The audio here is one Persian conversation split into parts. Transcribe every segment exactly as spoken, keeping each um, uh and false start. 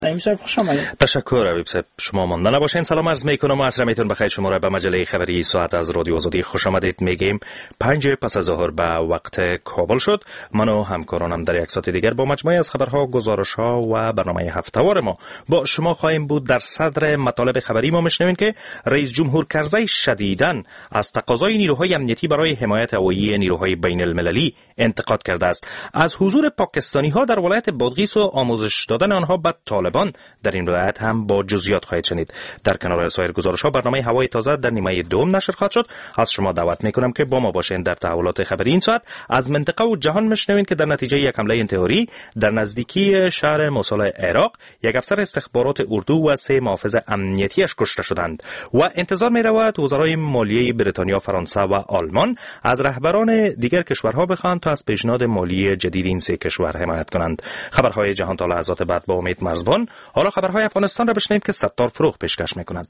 نمیشه خوش آمدید. تشکر حبیب صاحب. شما مانده نباشین. سلام عرض میکنم و عصر میتون بخیر. شما را به مجله خبری ساعت از رادیو آزادی خوش آمدید میگیم. پنج پس از ظهر به وقت کابل شد. من و همکارانم در یک ساعت دیگر با مجموعه از خبرها، گزارش‌ها و برنامه هفته‌وار ما با شما خواهیم بود. در صدر مطالب خبری ما میشنوین که رئیس جمهور کرزی شدیداً از تقاضای نیروهای امنیتی برای حمایت هوایی نیروهای بین المللی انتقاد کرده است. از حضور پاکستانی‌ها در ولایت بادغیس و آموزش دادن آنها به طالبان در این ولایت هم با جزئیات خواهید شنید. در کنار سایر گزارش‌ها برنامه هوای تازه در نیمه دوم نشر خواهد شد. از شما دعوت می‌کنم که با ما باشین. در تحولات خبری این ساعت از منطقه و جهان میشنوین که در نتیجه یک حمله انتحاری در نزدیکی شهر موصل عراق یک افسر استخبارات اردو و سه محافظ امنیتیش کشته شدند و انتظار می‌رود وزرای مالیه بریتانیا، فرانسه و آلمان از رهبران دیگر کشورها بخواهند تا از پیشنهاد مالی جدید این سه کشور حمایت کنند. خبرهای جهان تا لحظات بعد با امید مرزبان. حالا خبرهای افغانستان را بشنویم که ستار فروغ پیشکش می‌کند.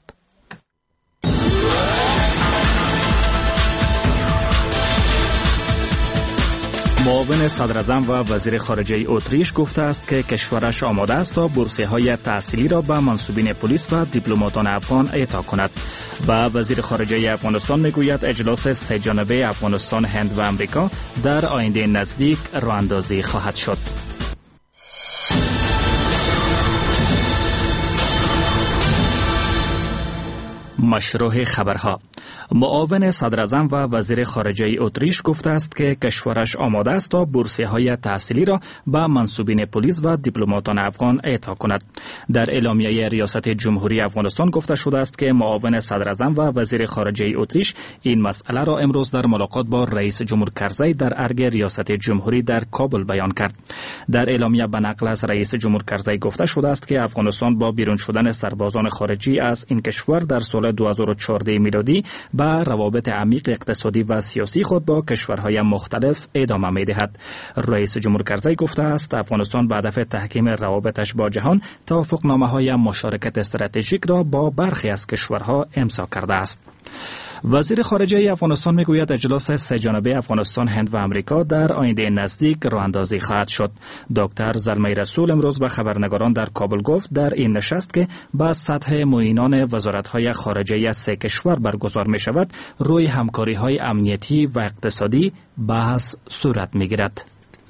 معاون صدراعظم و وزیر خارجه اتریش گفته است که کشورش آماده است تا بورسیه‌های تحصیلی را به منصوبین پلیس و دیپلماتان افغان اعطا کند. و وزیر خارجه افغانستان میگوید اجلاس سه جانبه افغانستان، هند و امریکا در آینده نزدیک راه اندازی خواهد شد. مشروع خبرها. معاون صدراعظم و وزیر خارجه اتریش گفته است که کشورش آماده است تا بورسیه‌های تحصیلی را به منصوبین پلیس و دیپلماتان افغان اعطا کند. در اعلامیه ریاست جمهوری افغانستان گفته شده است که معاون صدراعظم و وزیر خارجه اتریش این مسئله را امروز در ملاقات با رئیس جمهور کرزی در ارگ ریاست جمهوری در کابل بیان کرد. در اعلامیه به نقل از رئیس جمهور کرزی گفته شده است که افغانستان با بیرون شدن سربازان خارجی از این کشور در سال دو هزار و چهارده میلادی به روابط عمیق اقتصادی و سیاسی خود با کشورهای مختلف ادامه می‌دهد. رئیس جمهور کرزی گفته است افغانستان به هدف تحکیم روابطش با جهان توافقنامه‌های مشارکت استراتژیک را با برخی از کشورها امضا کرده است. وزیر خارجه افغانستان میگوید اجلاس سه جانبه افغانستان، هند و امریکا در آینده نزدیک راه اندازی خواهد شد. دکتر زلمه رسول امروز به خبرنگاران در کابل گفت در این نشست که با سطح معینان وزارت‌های خارجه سه کشور برگزار می شود روی همکاری‌های امنیتی و اقتصادی بحث صورت می‌گیرد.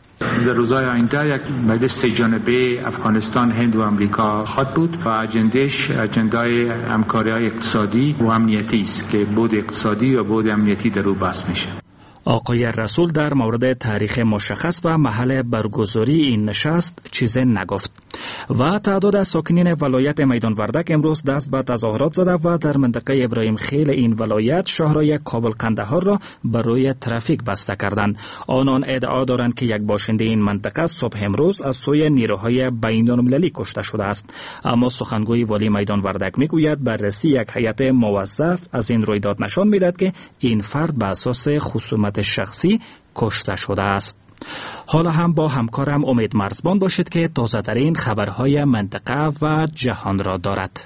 در روزهای آینده یک مجلس سه جانبه افغانستان، هند و امریکا خواهد بود و اجندهش اجندای همکاری‌های اقتصادی و امنیتی است که بود اقتصادی و بود امنیتی در او بحث میشه. آقای رسول در مورد تاریخ مشخص و محل برگزاری این نشست چیزی نگفت. و تعداد از ساکنین ولایت میدان وردک امروز دست به تظاهرات زده و در منطقه ابراهیم خیل این ولایت شاهراه کابل قندهار را برای ترافیک بسته کردند. آنان ادعا دارند که یک باشنده این منطقه صبح امروز از سوی نیروهای بین المللی کشته شده است. اما سخنگوی والی میدان وردک میگوید بررسی یک هیئت موظف از این رویداد نشان میدهد که این فرد به اساس خصومت شخصی کشته شده است. حالا هم با همکارم امید مرزبان باشید که تازه ترین خبرهای منطقه و جهان را دارد.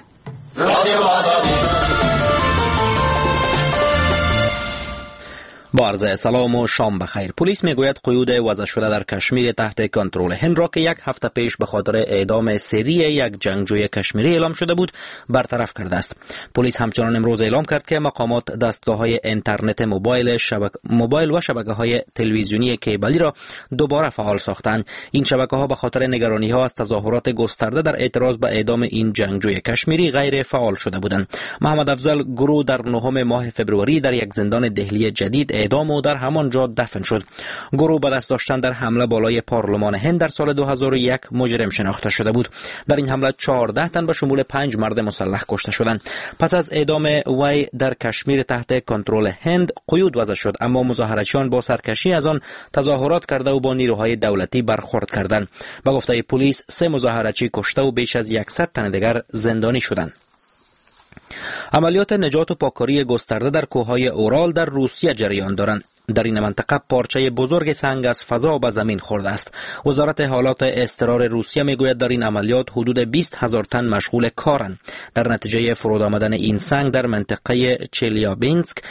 با عرض سلام و شام بخیر. پلیس میگوید قیود وضع شده در کشمیر تحت کنترل هند را که یک هفته پیش به خاطر اعدام سری یک جنگجوی کشمیری اعلام شده بود برطرف کرده است. پلیس همچنان امروز اعلام کرد که مقامات دستگاه‌های اینترنت موبایل شبک... موبایل و شبکه‌های تلویزیونی کیبلی را دوباره فعال ساختند. این شبکه‌ها به خاطر نگرانی‌ها از تظاهرات گسترده در اعتراض به اعدام این جنگجوی کشمیری غیر فعال شده بودند. محمد افضل گرو در نهم ماه فوریه در یک زندان دهلی جدید اعدام و در همان جا دفن شد. گروه به دست داشتن در حمله بالای پارلمان هند در سال دو هزار و یک مجرم شناخته شده بود. در این حمله چهارده تن به شمول پنج مرد مسلح کشته شدند. پس از اعدام وی در کشمیر تحت کنترل هند قیود وضع شد، اما مظاهرچیان با سرکشی از آن تظاهرات کرده و با نیروهای دولتی برخورد کردند. به گفته پلیس سه مظاهرچی کشته و بیش از صد تن دیگر زندانی شدند. عملیات نجات و پاککاری گسترده در کوههای اورال در روسیه جریان دارند. در این منطقه پارچه بزرگ سنگ از فضا به زمین خورده است. وزارت حالات اضطرار روسیه میگوید در این عملیات حدود بیست هزار تن مشغول کارند. در نتیجه فرود آمدن این سنگ در منطقه چلیابینسک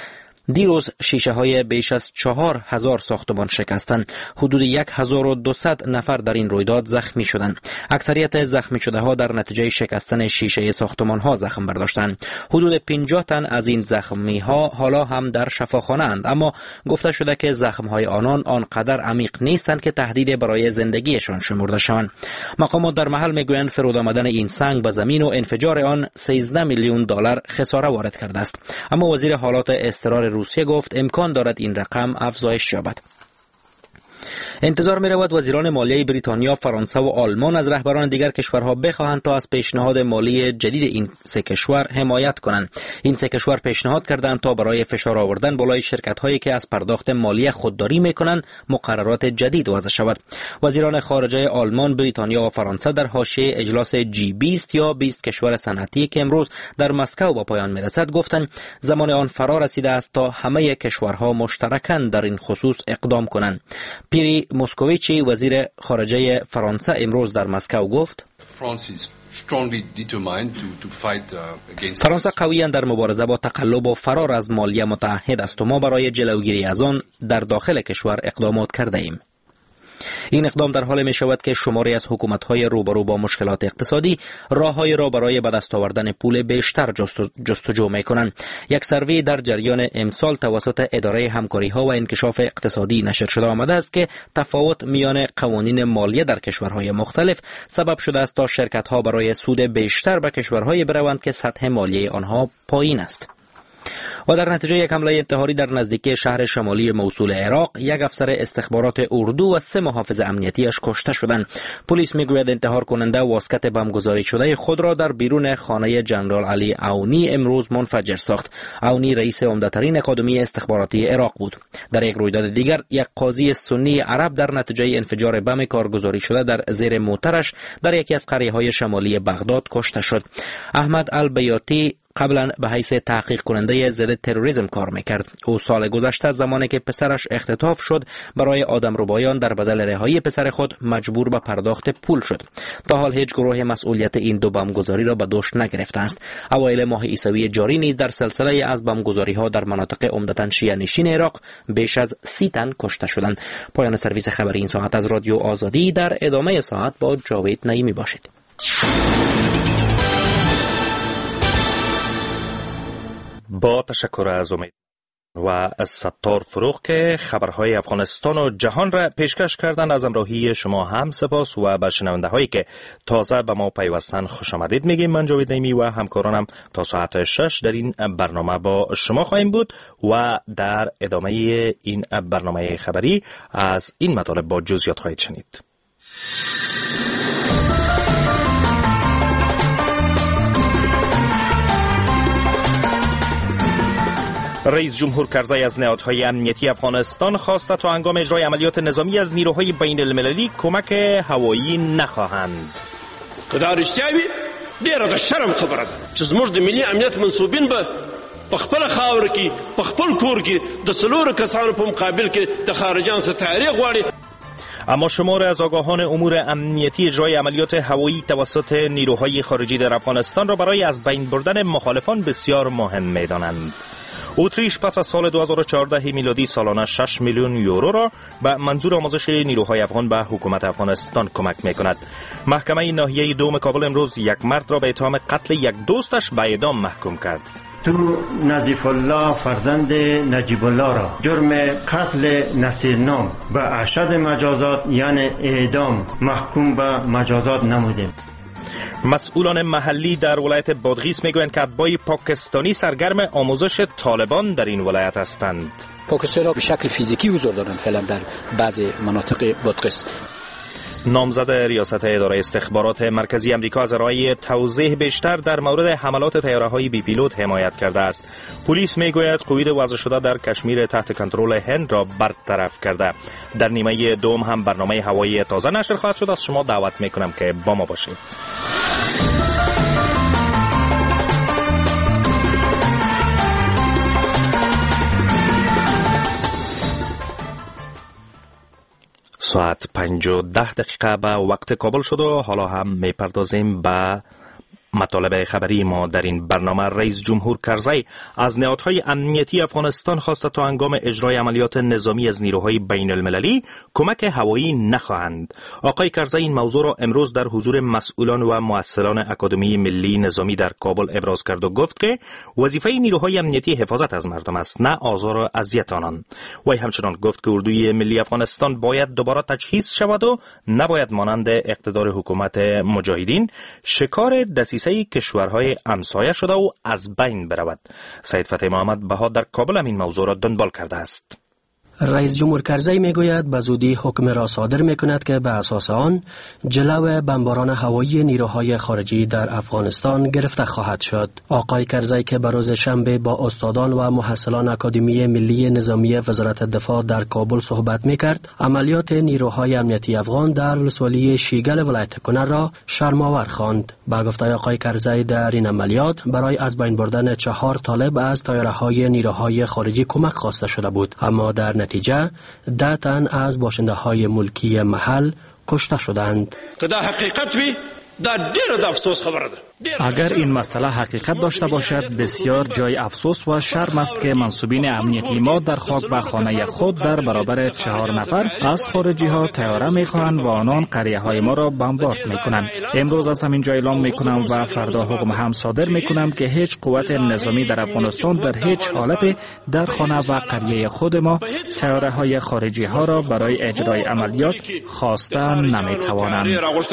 دیروز شیشه های بیش از چهار هزار ساختمان شکستند. حدود یک هزار و دویست نفر در این رویداد زخمی شدند. اکثریت زخمی شده ها در نتیجه شکستن شیشه ساختمان ها زخم برداشتند. حدود پنجاه تن از این زخمی ها حالا هم در شفاخانه اند، اما گفته شده که زخم های آنان آنقدر عمیق نیستند که تهدید برای زندگیشان شمرده شوند. مقامات در محل میگویند فرود آمدن این سنگ به زمین و انفجار آن سیزده میلیون دلار خساره وارد کرده است. اما وزیر حالات اضطرار روسیه گفت امکان دارد این رقم افزایش یابد. انتظار می رود وزیران مالیه بریتانیا، فرانسه و آلمان از رهبران دیگر کشورها بخواهند تا از پیشنهاد مالی جدید این سه کشور حمایت کنند. این سه کشور پیشنهاد کردند تا برای فشار آوردن بالای شرکت هایی که از پرداخت مالیه خودداری می کنند مقررات جدید وضع شود. وزیران خارجه آلمان، بریتانیا و فرانسه در حاشیه اجلاس جی بیست یا بیست کشور صنعتی که امروز در مسکو با پایان می رسد گفتند زمان آن فرا رسیده است تا همه کشورها مشترکاً در این خصوص اقدام کنند. پیری موسکوویچی وزیر خارجه فرانسه امروز در مسکو گفت فرانسه قویاً در مبارزه با تقلب و فرار از مالیه متعهد است و ما برای جلوگیری از آن در داخل کشور اقدامات کرده ایم. این اقدام در حال می شود که شماری از حکومت‌های روبرو با مشکلات اقتصادی راه‌های را برای به دست آوردن پول بیشتر جستجو می‌کنند. یک سروی در جریان امسال توسط اداره همکاری‌ها و انکشاف اقتصادی نشر شده آمده است که تفاوت میان قوانین مالیه در کشورهای مختلف سبب شده است تا شرکت‌ها برای سود بیشتر به کشورهای بروند که سطح مالیه آنها پایین است. و در نتیجه یک حمله انتحاری در نزدیکی شهر شمالی موصول عراق، یک افسر استخبارات اردو و سه محافظ امنیتیش کشته شدند. پلیس میگوید انتحار کننده واسکت بمبگذاری شده خود را در بیرون خانه جنرال علی عونی امروز منفجر ساخت. عونی رئیس عمده‌ترین اکادمی استخباراتی عراق بود. در یک رویداد دیگر، یک قاضی سنی عرب در نتیجه انفجار بم کارگزاری شده در زیر موترش در یکی از قریه‌های شمالی بغداد کشته شد. احمد البیاتی قبلا به حیث تحقیق کننده ضد تروریسم کار میکرد. او سال گذشته زمانی که پسرش اختطاف شد برای آدمربایان در بدل رهایی پسر خود مجبور به پرداخت پول شد. تا حال هیچ گروه مسئولیت این دو بمبگذاری را به دوش نگرفته است. اوایل ماه عیسوی جاری نیز در سلسله از بمبگذاری ها در مناطق عمدتاً شیعه نشین عراق بیش از سی تن کشته شدند. پایان سرویس خبری این ساعت از رادیو آزادی. در ادامه ساعت با جاوید نعیمی باشید. با تشکر از امید و از ستار فروغ که خبرهای افغانستان و جهان را پیشکش کردند. از همراهی شما هم سپاس و به شنونده هایی که تازه به ما پیوستن خوش آمدید میگیم. من جاوید نعیمی و همکارانم تا ساعت شش در این برنامه با شما خواهیم بود و در ادامه این برنامه خبری از این مطالب با جزئیات خواهید شنید. رئیس جمهور کرزی از نهادهای امنیتی افغانستان خواسته تا هنگام اجرای عملیات نظامی از نیروهای بین المللی کمک هوایی نخواهند. که دا رښتیا وي ډېره د شرم خبره ده چې زموږ د ملي امنیت منصوبین به په خپله خاوره کې په خپل کور کې د څلورو کسانو په مقابل کې د خارجیانو څخه تحریک غواړي. اما شمار از آگاهان امور امنیتی اجرای عملیات هوایی توسط نیروهای خارجی در افغانستان را برای از بین بردن مخالفان بسیار مهم می‌دانند. اتریش پس از سال دو هزار و چهارده میلادی سالانه شش میلیون یورو را به منظور آموزش نیروهای افغان به حکومت افغانستان کمک می‌کند. محکمه ناحیه دوم کابل امروز یک مرد را به اتهام قتل یک دوستش به اعدام محکوم کرد. تو نظیف الله فرزند نجیب الله را جرم قتل نصیرنام به اشد مجازات یعنی اعدام محکوم به مجازات نمودیم. مسئولان محلی در ولایت بادغیس میگویند که اتباع پاکستانی سرگرم آموزش طالبان در این ولایت هستند. پاکستانی به شکل فیزیکی حضور دارند فعلا در بعضی مناطق بادغیس. نامزد ریاست اداره استخبارات مرکزی امریکا از ارائه توضیح بیشتر در مورد حملات طیاره‌های بی پیلوت حمایت کرده است. پلیس میگوید قید وضع شده در کشمیر تحت کنترل هند را برطرف کرده. در نیمه دوم هم برنامه هوایی تازه نشر خواهد شد. از شما دعوت میکنم که با ما باشید. ساعت پنج و ده دقیقه به وقت کابل شد و حالا هم میپردازیم به مطالب خبری ما در این برنامه رئیس جمهور کرزی از نهادهای امنیتی افغانستان خواسته تا هنگام اجرای عملیات نظامی از نیروهای بین المللی کمک هوایی نخواهند. آقای کرزی این موضوع را امروز در حضور مسئولان و مؤثران اکادمی ملی نظامی در کابل ابراز کرد و گفت که وظیفه نیروهای امنیتی حفاظت از مردم است، نه آزار و اذیت آنان. وی همچنان گفت که اردوی ملی افغانستان باید دوباره تجهیز شود و نباید مانند اقتدار حکومت مجاهدین شکار دسیسه کشورهای همسایه شده و از بین برود. سید فتح محمد بها در کابل این موضوع را دنبال کرده است. رئیس جمهور کرزی میگوید به زودی حکم را صادر میکند که به اساس آن جلو بمباران هوایی نیروهای خارجی در افغانستان گرفته خواهد شد. آقای کرزی که به روز شنبه با استادان و محصلان اکادمی ملی نظامی وزارت دفاع در کابل صحبت میکرد، عملیات نیروهای امنیتی افغان در ولسوالی شیگل ولایت کنر را شرم‌آور خواند. با گفته آقای کرزی در این عملیات برای از بین بردن چهار طالب از طیاره‌های نیروهای خارجی کمک خواسته شده بود، اما در نتیجه ده تن از باشنده های ملکی محل کشته شدند. که دا حقیقت وی دا دیر دا افسوس خبره ده. اگر این مسئله حقیقت داشته باشد بسیار جای افسوس و شرم است که منصوبین امنیتی ما در خاک به خانه خود در برابر چهار نفر از خارجی ها طیاره میخواهند و آنان قریه های ما را بمبارد میکنند. امروز از همین جا اعلام میکنم و فردا حکم هم صادر میکنم که هیچ قوت نظامی در افغانستان در هیچ حالت در خانه و قریه خود ما طیاره های خارجی ها را برای اجرای عملیات خواسته نمیتوانند.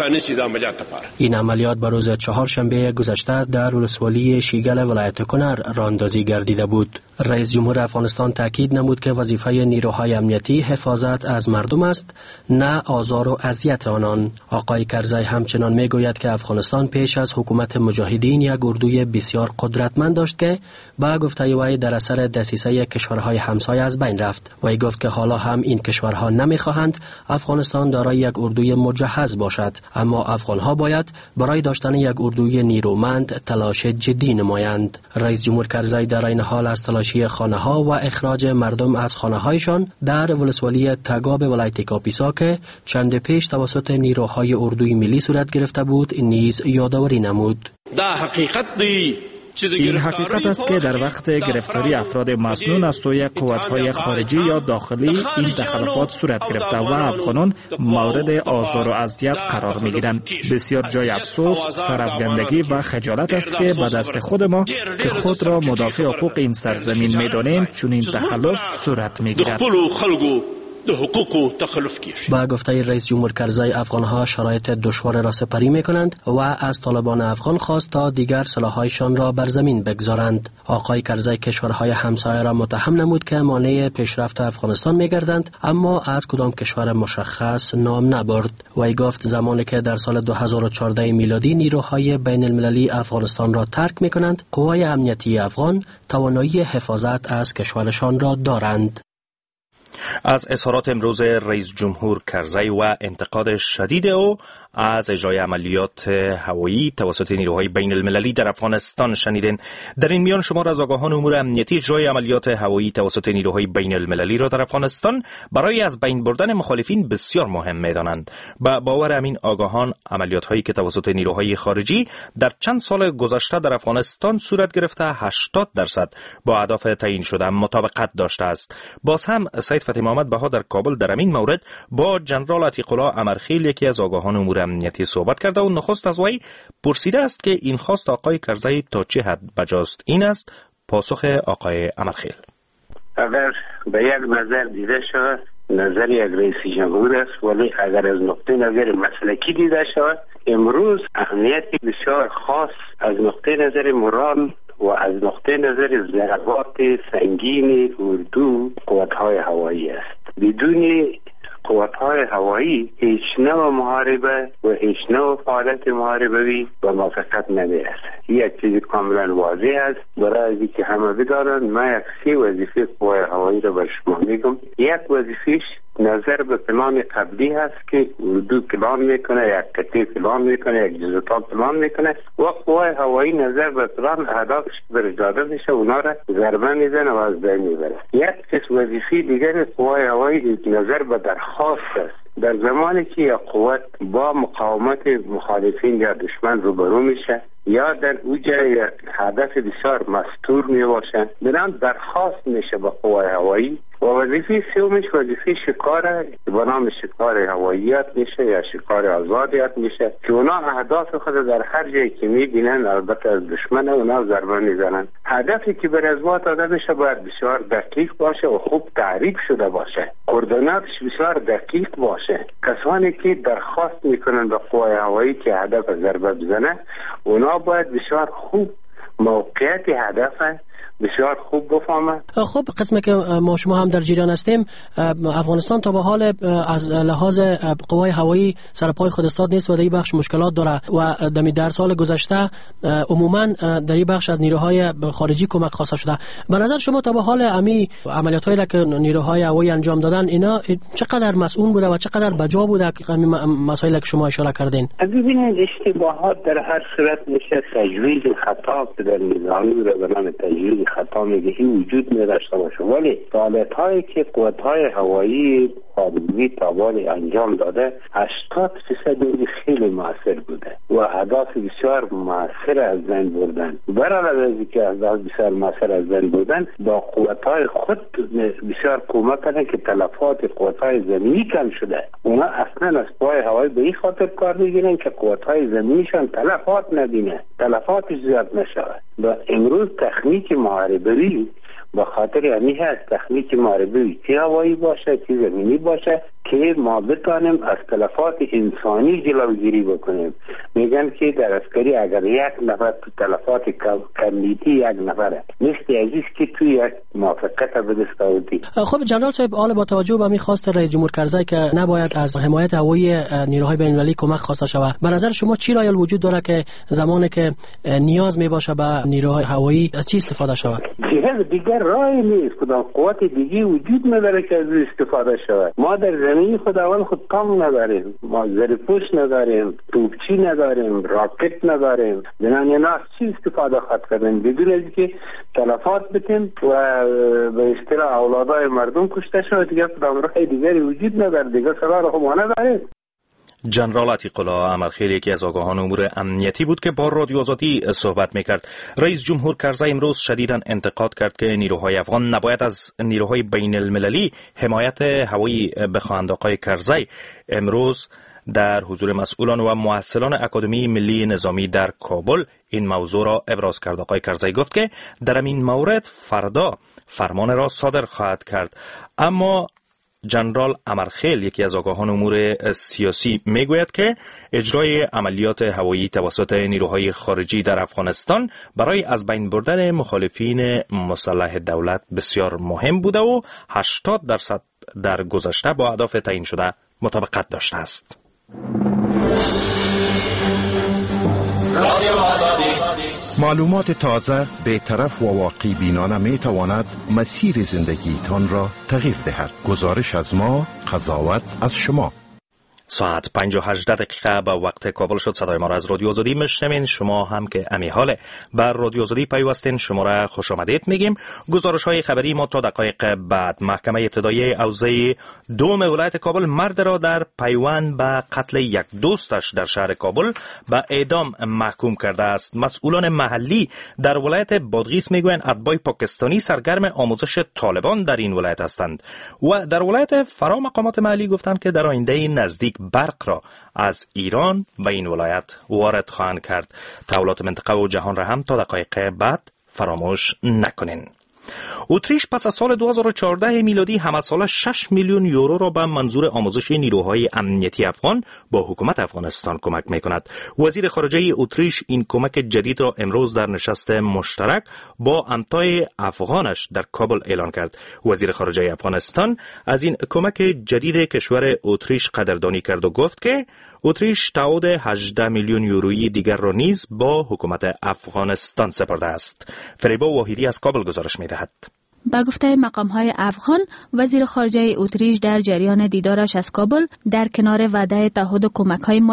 این عملیات به روز چهارشنبه گذشته در ولسوالی شیگل ولایت کنر راندازی گردیده بود. رئیس جمهور افغانستان تاکید نمود که وظیفه نیروهای امنیتی حفاظت از مردم است، نه آزار و اذیت آنان. آقای کرزی همچنان میگوید که افغانستان پیش از حکومت مجاهدین یک اردوی بسیار قدرتمند داشت که با گفته وی در اثر دسیسه کشورهای همسایه از بین رفت. وی گفت که حالا هم این کشورها نمیخواهند افغانستان دارای یک اردوی مجهز باشد، اما افغانها باید برای داشتن یک اردوی نیرومند تلاش جدی نمایند. رئیس جمهور کرزی در این حال از تلاشی خانه ها و اخراج مردم از خانه هایشان در ولسوالی تگاب ولایت کاپیسا که چند پیش توسط نیروهای اردوی ملی صورت گرفته بود نیز یادآوری نمود. دا حقیقت دی. این حقیقت است که در وقت گرفتاری افراد مسنون از سوی قوت‌های خارجی یا داخلی این تخلفات صورت گرفته و افغانان مورد آزار و اذیت قرار می‌گیرند. بسیار جای افسوس، سرافکندگی و خجالت است که به دست خود ما که خود را مدافع حقوق این سرزمین می‌دانیم چون این تخلف صورت می‌گیرد. ده حقوق تخلف کیش. با گفته رئیس جمهور کرزی افغانها شرایط دشوار را سپری میکنند و از طالبان افغان خواست تا دیگر سلاح‌هایشان را بر زمین بگذارند. آقای کرزی کشورهای همسایه را متهم نمود که مانع پیشرفت افغانستان میگردند، اما از کدام کشور مشخص نام نبرد. وی گفت زمانی که در سال دو هزار و چهارده میلادی نیروهای بین المللی افغانستان را ترک میکنند، قوای امنیتی افغان توانایی حفاظت از کشورشان را دارند. از اظهارات امروز رئیس جمهور کرزی و انتقاد شدید او از اجرای عملیات هوایی توسط نیروهای بین المللی در افغانستان شنیدین. در این میان شمار از آگاهان امور امنیتی اجرای عملیات هوایی توسط نیروهای بین المللی را در افغانستان برای از بین بردن مخالفین بسیار مهم می‌دانند. با باور همین آگاهان عملیات هایی که توسط نیروهای خارجی در چند سال گذشته در افغانستان صورت گرفته هشتاد درصد با اهداف تعیین شده مطابقت داشته است. باز هم سید فتح محمد بها در کابل در همین مورد با جنرال عتیق الله امرخیل یکی از آگاهان امور امنیتی صحبت کرده و نخست از وی پرسیده است که این خواست آقای کرزی تا چه حد بجاست. این است پاسخ آقای امرخیل. اگر به یک نظر دیده شود نظر یک رئیس جمهور است، ولی اگر از نقطه نظر مسلکی دیده شود امروز اهمیت بسیار خاص از نقطه نظر مورال و از نقطه نظر ضربات سنگین اردو قوت‌های هوایی است. بدون قوت‌های هوایی هیچ نوع محاربه و هیچ نوع فعالیت محاربه‌ای به موفقیت نمی‌رسد. یک چیز کاملا واضح است برای اینکه همه بدانند. من یک سه وظیفه قوای هوایی را به شما میگم. یک وظیفه‌اش نظر به پلان قبلی هست که اردو پلان میکنه، یک قطعه پلان میکنه، یک جزوتان پلان میکنه و قوای هوایی نظر به پلان اهدافش برش داده میشه اونا را ضربه میزنه و از بین میبره. یک قسم وظیفه دیگر قوای هوایی نظر به درخواست است. در زمانی که یک قوت با مقاومت مخالفین یا دشمن روبرو میشه یا در اوجه هدف بسیار مستور می باشند، برام درخواست میشه به قوای هوایی و وظیفه سومش وظیفه شکار به نام شکار هواییات میشه یا شکار آزادیات میشه که اونا اهداف خود در هر جایی که میبینن البته از دشمن اونا ضربه میزنن. هدفی که بر ازما داده میشه باید بسیار دقیق باشه و خوب تعریف شده باشه، کوردیناتش بسیار دقیق باشه. کسانی که درخواست میکنن به قوای هوایی که هدف ضربه بزنه اونا باید بسیار خوب موقعیت هدف بسیار خوب بفهمه. خب قسمی که ما شما هم در جریان هستیم، افغانستان تا به حال از لحاظ قوای هوایی سر پای خود استاد نیست و در این بخش مشکلات داره و دمی در سال گذشته عموما در این بخش از نیروهای خارجی کمک خواسته شده. به نظر شما تا به حال امی عملیاتایی که نیروهای هوایی انجام دادن اینا چقدر مسئول بوده و چقدر بجا بوده که مسائلی که شما اشاره کردین؟ ببینید اشتباهات در هر صورت میشه تجویز خطا در نظامی رو به نام تجویز خطا میگه این وجود نداشته باشه، ولی فعالیت هایی که قوات های هوایی خارجی تابال انجام داده هشتاد فیصد خیلی موثر بوده و اهداف بسیار موثر از بین بردن. برای از اینکه اهداف بسیار موثر از بین بردن با قوات های خود بسیار کمک کردن که تلفات قوات های زمینی کم شده. اونا اصلا از پای هوایی به این خاطر کار میگیرن که قوات های زمینیشان تلفات نبینه، تلفاتش زیاد نشود. و امروز تکنیک محاربه‌ای به خاطر یعنی هست تکنیک محاربه‌ای چه هوایی باشه چه زمینی باشه که ما بتانیم از تلفات انسانی جلوگیری بکنیم. میگن که در عسکری اگر یک نفر تو تلفات کمیتی یک نفره مثل عزیز که توی یک موافقت به دست آوردی. خب جنرال صاحب، حالا با توجه به میخواست رئیس جمهور کرزی که نباید از حمایت هوایی نیروهای بین‌المللی کمک خواسته شود، به نظر شما چی رایل وجود داره که زمانی که نیاز می باشه به نیروهای هوایی از چی استفاده شود؟ جهاز دیگر رای نیست، کدام قوت دیگه وجود نداره که از استفاده شود. ما در زمین خود اول خود تانک نداریم، ما زرپوش نداریم، توپچی نداریم، راکت نداریم. بنابراین اینا چی استفاده خواهد کردن بدون از که تلفات بتیم و به اصطلاح اولادای مردم کشته شود. دیگه کدام راه دیگری وجود نداره، دیگه سراغ رو ما نداریم. جنرال عتیق الله امرخیل یکی از آگاهان امور امنیتی بود که با رادیو آزادی صحبت میکرد. رئیس جمهور کرزی امروز شدیداً انتقاد کرد که نیروهای افغان نباید از نیروهای بین المللی حمایت هوایی بخواهند. آقای کرزی امروز در حضور مسئولان و مؤسسان اکادمی ملی نظامی در کابل این موضوع را ابراز کرد. آقای کرزی گفت که در این مورد فردا فرمان را صادر خواهد کرد. اما جنرال امرخیل یکی از آگاهان امور سیاسی میگوید که اجرای عملیات هوایی توسط نیروهای خارجی در افغانستان برای از بین بردن مخالفین مسلح دولت بسیار مهم بوده و هشتاد درصد در گذشته با اهداف تعیین شده مطابقت داشته است. معلومات تازه، بی‌طرف و واقعی بینانه می تواند مسیر زندگیتان را تغییر دهد. گزارش از ما، قضاوت از شما. ساعت پنج و هجده دقیقه به وقت کابل شد. صدای ما را از رادیو آزادی میشنوین. شما هم که امی حاله بر رادیو آزادی پیوستین، شما را خوش آمدید میگیم. گزارش های خبری ما تا دقایق بعد. محکمه ابتدایی حوزه دوم ولایت کابل مرد را در پیوند به قتل یک دوستش در شهر کابل به اعدام محکوم کرده است. مسئولان محلی در ولایت بادغیس میگویند اتباع پاکستانی سرگرم آموزش طالبان در این ولایت هستند و در ولایت فرا مقامات محلی گفتند که در آینده نزدیک برق را از ایران به این ولایت وارد خواهند کرد. تحولات منطقه و جهان را هم تا دقایق بعد فراموش نکنین. اتریش پس از سال دو هزار و چهارده میلادی همه ساله شش میلیون یورو را به منظور آموزش نیروهای امنیتی افغان با حکومت افغانستان کمک میکند. وزیر خارجه اتریش این کمک جدید را امروز در نشست مشترک با امتای افغانش در کابل اعلان کرد. وزیر خارجه افغانستان از این کمک جدید کشور اتریش قدردانی کرد و گفت که اتریش تعهد هجده میلیون یورویی دیگر را نیز با حکومت افغانستان سپرده است. فریبا واحدی از کابل گزارش می‌دهد. با گفته مقام‌های افغان، وزیر خارجه اتریش در جریان دیدارش از کابل در کنار وعده تعهد کمک‌های مالی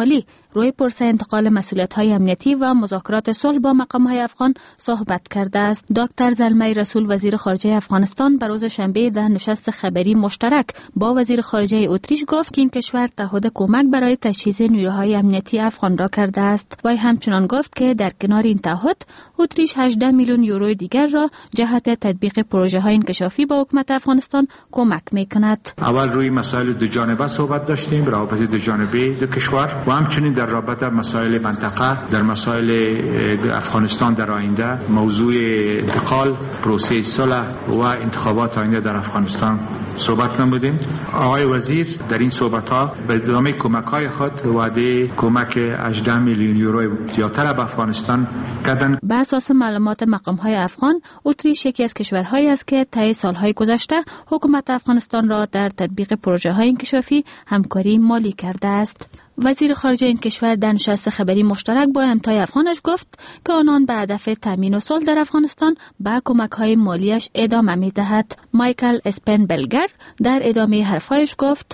روی پرسه انتقال مسئولیت‌های امنیتی و مذاکرات صلح با مقام‌های افغان صحبت کرده است. دکتر زلمه رسول وزیر خارجه افغانستان بر روز شنبه در نشست خبری مشترک با وزیر خارجه اتریش گفت که این کشور تعهد کمک برای تجهیز نیروهای امنیتی افغان را کرده است. وی همچنان گفت که در کنار این تعهد اتریش هجده میلیون یورو دیگر را جهت تطبیق پروژه‌های انکشافی با حکومت افغانستان کمک می‌کند. اول روی مسائل دو جانبه صحبت داشتیم، روابط دو جانبه دو کشور و همچنین در رابطه مسائل منطقه، در مسائل افغانستان در آینده، موضوع انتقال، پروسه صلح و انتخابات آینده در افغانستان صحبت نمودیم. آقای وزیر در این صحبت‌ها به ادامه کمک‌های خود وعده کمک هجده میلیون یورو زیادتر به افغانستان کردند. بر اساس معلومات مقام‌های افغان، اتریش یکی از کشورهایی است که طی سال‌های گذشته حکومت افغانستان را در تطبیق پروژه‌های انکشافی همکاری مالی کرده است. وزیر خارجه این کشور در نشست خبری مشترک با همتای افغانش گفت که آنان به هدف تامین صلح در افغانستان به کمک‌های مالیش ادامه می‌دهد. مایکل اسپنبلگر در ادامه حرفایش گفت: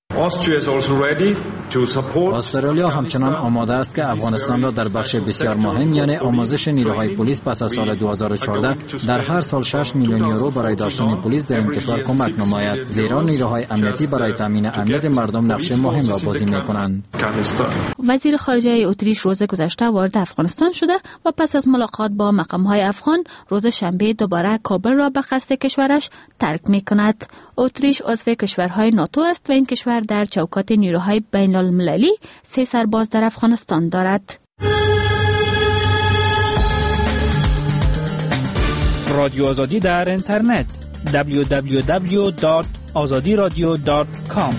استرالیا همچنان آماده است که افغانستان را در بخش بسیار مهم یعنی آموزش نیروهای پلیس پس از سال دو هزار و چهارده در هر سال شش میلیون یورو برای داشتن پلیس در این کشور کمک نماید، زیرا نیروهای امنیتی برای تامین امنیت مردم نقش مهم را بازی می‌کنند. وزیر خارجه اتریش روز گذشته وارد افغانستان شده و پس از ملاقات با مقام‌های افغان روز شنبه دوباره کابل را به قصد کشورش ترک می‌کند. اتریش عضو کشورهای ناتو است و این کشور در چوکات نیروهای بین المللی سه سرباز در افغانستان دارد. رادیو آزادی در اینترنت دبلیو دبلیو دبلیو دات آزادی رادیو دات کام.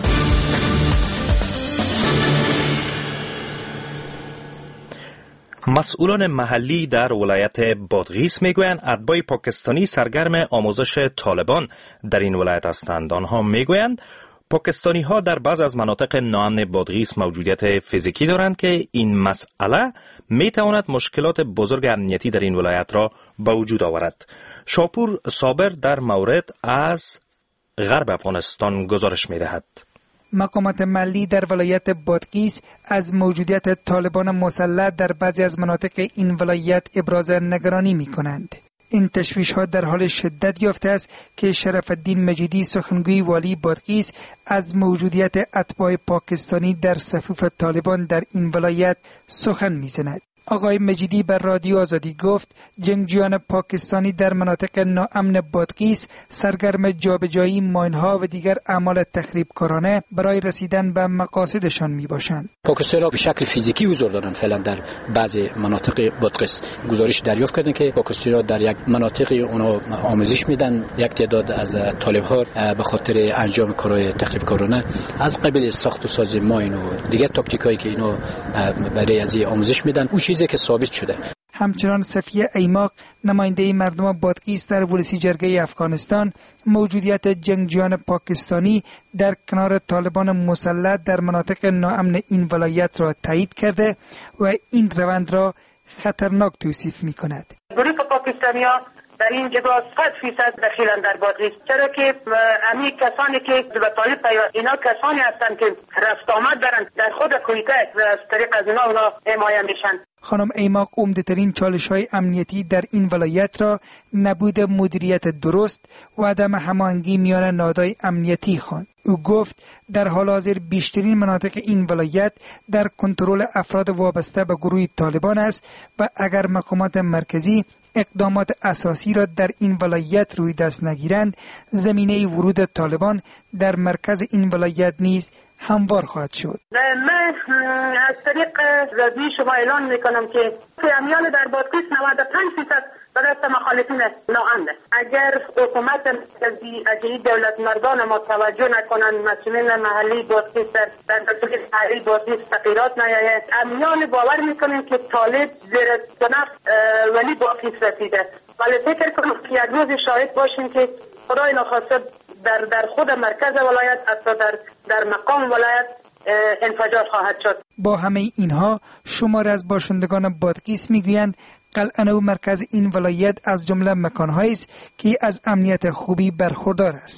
مسئولان محلی در ولایت بادغیس میگویند اتباع پاکستانی سرگرم آموزش طالبان در این ولایت هستند. آنها میگویند پاکستانی ها در بعض از مناطق ناامن بادغیس موجودیت فیزیکی دارند که این مسئله می تواند مشکلات بزرگ امنیتی در این ولایت را به وجود آورد. شاپور صابر در مورد از غرب افغانستان گزارش می دهد. مقامات محلی در ولایت بادغیس از موجودیت طالبان مسلح در بعضی از مناطق این ولایت ابراز نگرانی می کنند. این تشویش ها در حال شدت یافته است که شرف الدین مجیدی سخنگوی والی بادغیس از موجودیت اتباع پاکستانی در صفوف طالبان در این ولایت سخن می زند. آقای مجیدی بر رادیو آزادی گفت جنگجویان پاکستانی در مناطق ناامن بادغیس سرگرم جابجایی ماین‌ها و دیگر اعمال تخریبکارانه برای رسیدن به مقاصدشان میباشند. پاکستانی‌ها به شکل فیزیکی حضور دارند. فعلا در بعضی مناطق بادغیس گزارش دریافت کردن که پاکستانی‌ها در یک مناطقی اونا آموزش میدن. یک تعداد از طالب‌ها به خاطر انجام کارهای تخریبکارانه از قبیل ساخت و ساز ماین و دیگر تاکتیکایی که اینا برای از آموزش میدن اون چیزی که ثابت شده. همچنان صفیه ایماق نماینده مردم بادغیس در ولسی جرگه افغانستان موجودیت جنگجویان پاکستانی در کنار طالبان مسلح در مناطق ناامن این ولایت را تایید کرده و این روند را خطرناک توصیف می کند. گروه پاکستانی‌ها در این جگاه صد فیصد دخیلن در بادغیس، چرا که همین کسانی که به طالب پیوست اینا کسانی هستند که رفت آمد دارن در خود کویته از طریق از اینا اونا حمایه میشن. خانم ایماق عمده‌ترین چالش‌های امنیتی در این ولایت را نبود مدیریت درست و عدم هماهنگی میان نهادهای امنیتی خواند. او گفت در حال حاضر بیشترین مناطق این ولایت در کنترل افراد وابسته به گروه طالبان است و اگر مقامات مرکزی اقدامات اساسی را در این ولایت روی دست نگیرند زمینه ورود طالبان در مرکز این ولایت نیز هموار خواهد شد. من از طریق رادیو شما اعلان میکنم که امیال در بادغیس نود و پنج درصد به دست مخالفین ناامن است. اگر حکومت مرکزی اگه دولت مردان ما توجه نکنند، مسئولین محلی بادغیس در در داخل شهری بادغیس تغییرات نیاید، امیال باور میکنیم که طالب زیر سنف ولی بادغیس رسیده. ولی فکر کنم که یک روز شاهد باشیم که خدای نخواسته در در خود مرکز ولایت حتی در در مقام ولایت انفجار خواهد شد. با همه اینها شمار از باشندگان بادغیس میگویند قلعه و مرکز این ولایت از جمله مکانهایی است که از امنیت خوبی برخوردار است.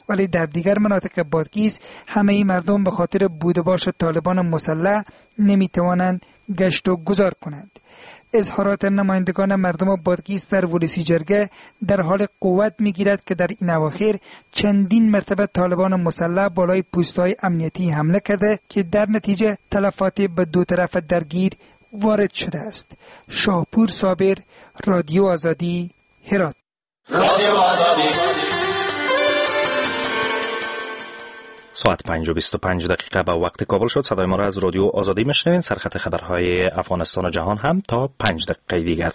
ولی در دیگر مناطق بادغیس همه مردم به خاطر بود و باش طالبان مسلح نمیتوانند گشت و گذار کنند. اظهارات نمایندگان مردم بادغیس در ولسی جرگه در حال قوت میگیرد که در این اواخر چندین مرتبه طالبان مسلح بالای پوست‌های امنیتی حمله کرده که در نتیجه تلفات به دو طرف درگیر وارد شده است. شاپور صابر، رادیو آزادی، هرات. رادیو آزادی. ساعت پنج و بیست و پنج دقیقه به وقت کابل شد. صدای ما را از رادیو آزادی میشنوین. سرخط خبرهای افغانستان و جهان هم تا پنج دقیقه دیگر.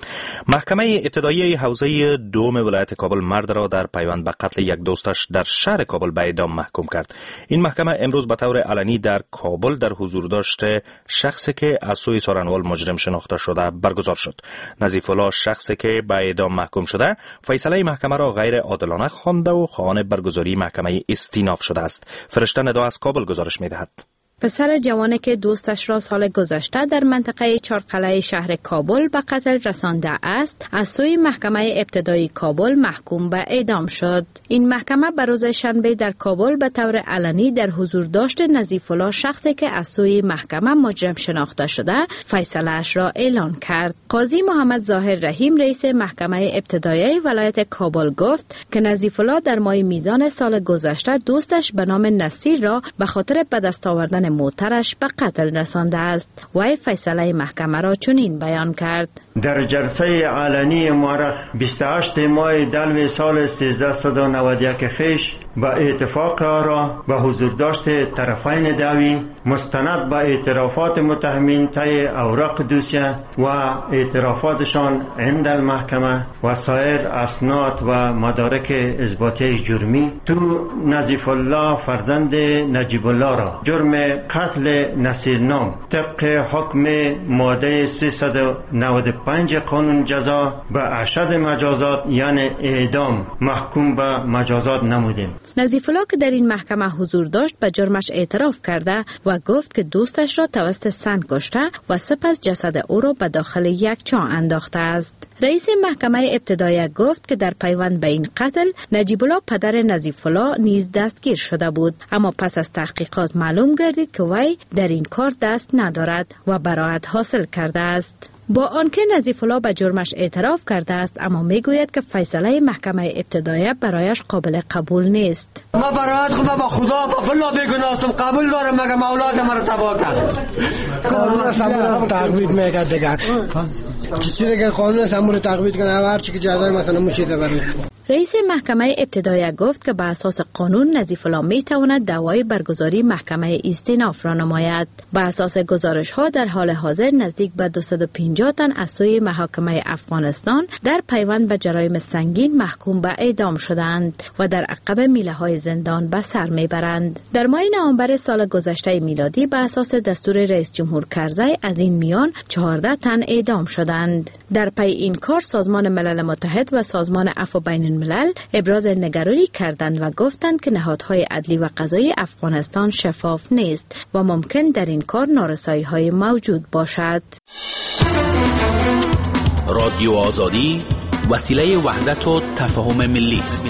محکمه ابتدایی حوزه دوم ولایت کابل مرد را در پیوند به قتل یک دوستش در شهر کابل به اعدام محکوم کرد. این محکمه امروز به طور علنی در کابل در حضور داشته شخصی که از سوی سارنوال مجرم شناخته شده برگزار شد. نظیف الله شخصی که به اعدام محکوم شده فیصله محکمه را غیر عادلانه خوانده و خواهان برگزاری محکمه استیناف شده است. فرشته ندا از کابل گزارش می‌دهد. پسر جوانی که دوستش را سال گذشته در منطقه چارقلعه شهر کابل به قتل رسانده است، از سوی محکمه ابتدایی کابل محکوم به اعدام شد. این محکمه به روز شنبه در کابل به طور علنی در حضور داشت نظیف الله شخصی که از سوی محکمه مجرم شناخته شده فیصله اش را اعلان کرد. قاضی محمد ظاهر رحیم رئیس محکمه ابتدایی ولایت کابل گفت که نظیف الله در ماه میزان سال گذشته دوستش به نام نصیر را به خاطر به دست آوردن موترش به قتل رسانده است. وی فیصله محکمه را چنین بیان کرد: در جلسه علنی مورخ بیست و هشتم ماه دلو سال سیزده و نود و یک خیش به اتفاق آرا و حضور داشت طرفین دعوی مستند به اعترافات متهمین طی اوراق دوسیه و اعترافاتشان عند المحکمه و سایر اسناد و مدارک اثباتی جرمی تو نظیف الله فرزند نجیب الله را جرم قتل نصیرنام طبق حکم ماده سیصد و نود و پنج قانون جزا به اشد مجازات یعنی اعدام محکوم به مجازات نمودیم. نظیف الله که در این محکمه حضور داشت به جرمش اعتراف کرده و گفت که دوستش را توسط سن کشته و سپس جسد او را به داخل یک چاه انداخته است. رئیس محکمه ابتدایی گفت که در پیوند به این قتل نجیب الله پدر نظیف الله نیز دستگیر شده بود، اما پس از تحقیقات معلوم گردید که وی در این کار دست ندارد و براءت حاصل کرده است. با آنکه نظیف الله به جرمش اعتراف کرده است، اما میگوید که فیصله محکمه ابتدایی برایش قابل قبول نیست. ما براءت خود با خدا با فلا بیگناستم قبول دارم، مگه اولاد مرا تباه کرد. قانون سمور تقوید میگه دیگه چی دیگه قانون سمور تقوید کنه هر چی که جزای مثلا مشیده برید. رئیس محکمه ابتدایی گفت که به اساس قانون نظیف الله می تواند دعوای برگزاری محکمه استیناف را نماید. به اساس گزارش ها در حال حاضر نزدیک به دویست و پنجاه تن از سوی محاکمه افغانستان در پیوند به جرایم سنگین محکوم به اعدام شدند و در عقب میله های زندان به سر میبرند. در ماه نوامبر سال گذشته میلادی به اساس دستور رئیس جمهور کرزی از این میان چهارده تن اعدام شدند. در پی این کار سازمان ملل متحد و سازمان عفو بین الملل ابراز نگرانی کردند و گفتند که نهادهای عدلی و قضایی افغانستان شفاف نیست و ممکن در این کار نارسایی‌های موجود باشد. رادیو آزادی وسیله وحدت و تفاهم ملی است.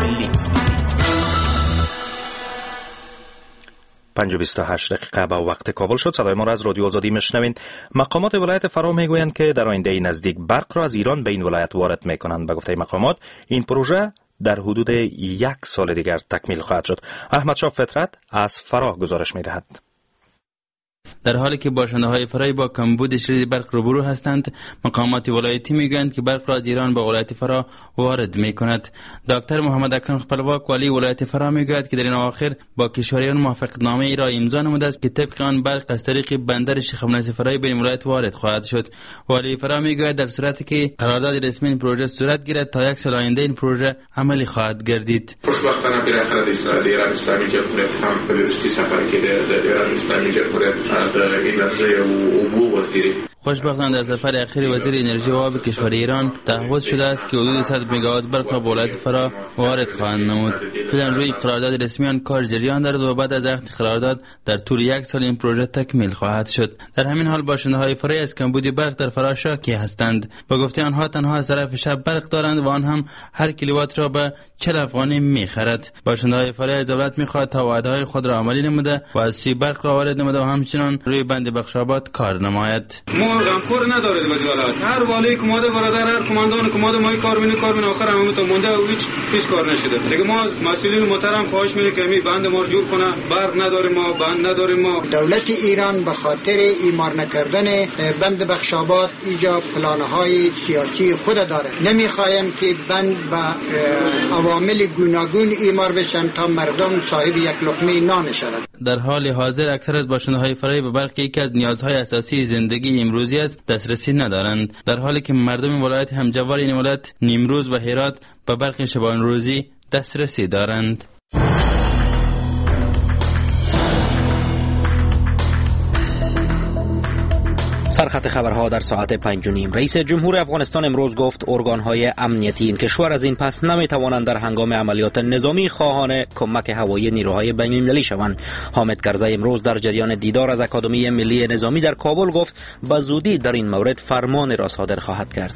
پنج و بیست و هشت دقیقه به وقت کابل شد. صدای ما را از رادیو آزادی میشنوین. مقامات ولایت فرا میگویند که در آینده نزدیک برق را از ایران به این ولایت وارد میکنند. به گفته مقامات این پروژه در حدود یک سال دیگر تکمیل خواهد شد. احمد شاه فطرت از فرا گزارش میدهد. در حالی که باشنده‌های فرای با کمبود شدید برق روبرو هستند، مقامات ولایتی میگویند که برق را از ایران به ولایت فرا وارد میکند. دکتر محمد اکرم خپلواک والی ولایت فرا میگوید که در این اواخر با کشوریان موافقتنامه ای را امضا نموده است که طبق آن برق از طریق بندر شیخ عبدالناصر فرای به این ولایت وارد خواهد شد. والی فرا میگوید در صورتی که قرارداد رسمی این پروژه صورت گیرد تا یک سال آینده این پروژه عملی خواهد گردید. خوشبختانه بالاخره ایران اسلامی جمهوریت هم به درستی سفر کرده. ایران اسلامی جمهوریت انرژی و اوبو وزیری. خوشبختانه در سفر اخیر وزیر انرژی و آب کشور ایران تعهد شده است که حدود صد مگاوات برق را به ولایت فرا وارد خواهند نمود. فعلا روی قرارداد رسمیان کار جریان دارد و بعد از عقد قرارداد در طول یک سال این پروژه تکمیل خواهد شد. در همین حال باشنده‌های فرای از کمبود برق در فرا شاکی هستند. با گفته آنها تنها از طرف شب برق دارند و آن هم هر کیلووات را به چهل افغانی می‌خرد. باشنده‌های فرای از دولت می‌خواهد تا وعده‌های خود را عملی نموده و از سوی برق را وارد نموده و همچنان روی بند بخشاباد کار نماید. غمخور ندارد وزارت. هر والی کماده برادر، هر کماندان کماده ما کار می‌کنه کار من آخر همون تا مونده و هیچ هیچ کار نشده. دیگه ما از مسئولین محترم خواهش می‌کنیم که می بند ما رو جور کنه. برق نداریم ما، بند نداریم ما. دولت ایران به خاطر ایمار نکردن بند بخشاباد ایجا پلان‌های سیاسی خود داره. نمی‌خوایم که بند به عوامل گوناگون ایمار بشن تا مردم صاحب یک لقمه نان شوند. در حال حاضر اکثر از باشنده‌های فرای به برق یکی از نیازهای اساسی زندگی امروزی است دسترسی ندارند، در حالی که مردم ولایت همجوار این ولایت نیمروز و هرات به برق شبانه روزی دسترسی دارند. سرخط خبرها در ساعت پنج و نیم. رئیس جمهور افغانستان امروز گفت ارگانهای امنیتی این کشور از این پس نمیتوانند در هنگام عملیات نظامی خواهان کمک هوایی نیروهای بین المللی شوند. حامد کرزی امروز در جریان دیدار از اکادمی ملی نظامی در کابل گفت به زودی در این مورد فرمان را صادر خواهد کرد.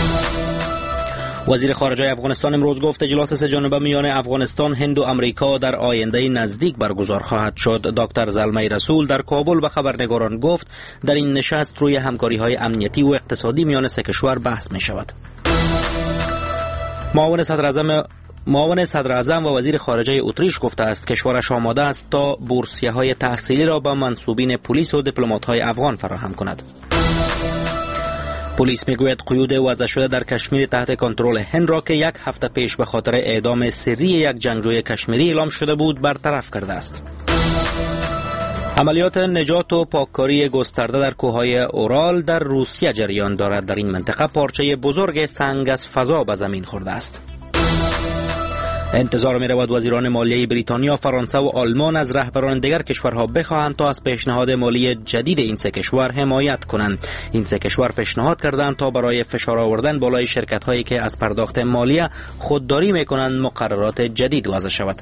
وزیر خارجه افغانستان امروز گفت اجلاس سه جانبه میان افغانستان، هند و امریکا در آینده نزدیک برگزار خواهد شد. دکتر زلمه رسول در کابل به خبرنگاران گفت در این نشست روی همکاری‌های امنیتی و اقتصادی میان سه کشور بحث می شود. معاون صدر اعظم معاون صدر اعظم و وزیر خارجه اتریش گفته است کشورش آماده است تا بورسیه‌های تحصیلی را به منصوبین پلیس و دیپلمات‌های افغان فراهم کند. پلیس میگوید قیود وضع شده در کشمیر تحت کنترل هند را که یک هفته پیش به خاطر اعدام سری یک جنگجوی کشمیری اعلام شده بود برطرف کرده است. عملیات نجات و پاککاری گسترده در کوههای اورال در روسیه جریان دارد. در این منطقه پارچه بزرگ سنگ از فضا به زمین خورده است. انتظار می رود وزیران مالیه بریتانیا، فرانسه و آلمان از رهبران دیگر کشورها بخواهند تا از پیشنهاد مالی جدید این سه کشور حمایت کنند. این سه کشور پیشنهاد کردند تا برای فشار آوردن بالای شرکت هایی که از پرداخت مالیه خودداری می کنند مقررات جدید وضع شود.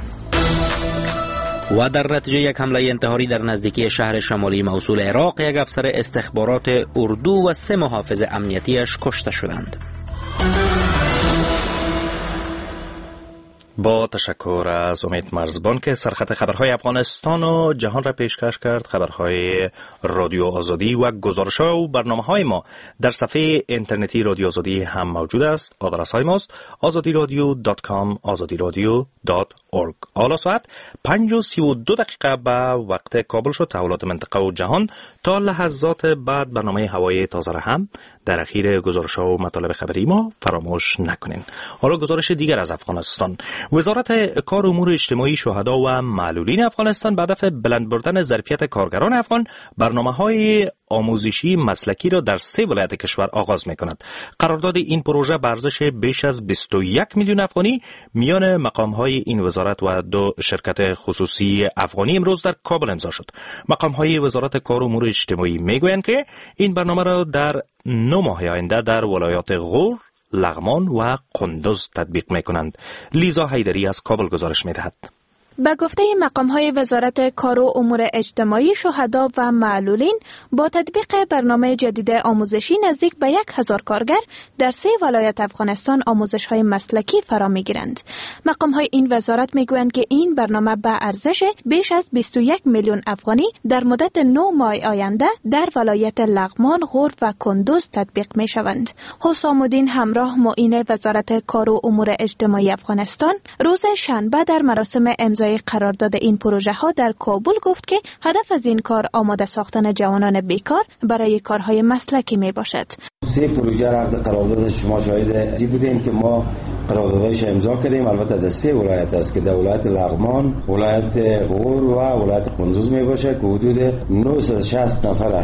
و در نتیجه یک حمله انتحاری در نزدیکی شهر شمالی موصول عراق یک افسر استخبارات اردو و سه محافظ امنیتیش کشته شدند. با تشکر از امید مرزبان که سرخط خبرهای افغانستان و جهان را پیشکش کرد. خبرهای رادیو آزادی و گزارش‌ها و برنامه‌های ما در صفحه اینترنتی رادیو آزادی هم موجود است. آدرس های ماست آزادی رادیو دات کام، آزادی رادیو دات اورگ. حالا ساعت پنج و سی و دو دقیقه به وقت کابل شد. تحولات منطقه و جهان تا لحظات بعد برنامه هوای تازه را هم در اخیر گزارش‌ها و مطالب خبری ما فراموش نکنین. حالا گزارش دیگر از افغانستان. وزارت کار و امور اجتماعی شهدا و معلولین افغانستان به هدف بلند بردن ظرفیت کارگران افغان برنامه‌های آموزشی مسلکی را در سه ولایت کشور آغاز می‌کند. قرارداد این پروژه به ارزش بیش از بیست و یک میلیون افغانی میان مقام‌های این وزارت و دو شرکت خصوصی افغانی امروز در کابل امضا شد. مقام‌های وزارت کار و امور اجتماعی میگویند که این برنامه را در نه ماه آینده در ولایات غور، لغمان و قندوز تطبیق می‌کنند. لیزا حیدری از کابل گزارش می‌دهد. به گفته مقام‌های وزارت کار و امور اجتماعی شهدا و معلولین با تطبیق برنامه جدید آموزشی نزدیک به یک هزار کارگر در سه ولایت افغانستان آموزش‌های مسلکی فرا می‌گیرند. مقام‌های این وزارت می‌گویند که این برنامه به ارزش بیش از بیست و یک میلیون افغانی در مدت نه ماه آینده در ولایت لغمان، غور و کندوز تطبیق می‌شوند. حسام الدین همراه معین وزارت کار و امور اجتماعی افغانستان روز شنبه در مراسم امضای قرارداد این پروژه ها در کابل گفت که هدف از این کار آماده ساختن جوانان بیکار برای کارهای مسلکی می باشد. سه پروژه را قرارداد شما شاهد بودیم که ما قراردادش امضا کردیم. البته در سه ولایت است که در ولایت لغمان، ولایت غور و ولایت کندوز می باشه که حدود نهصد و شصت نفر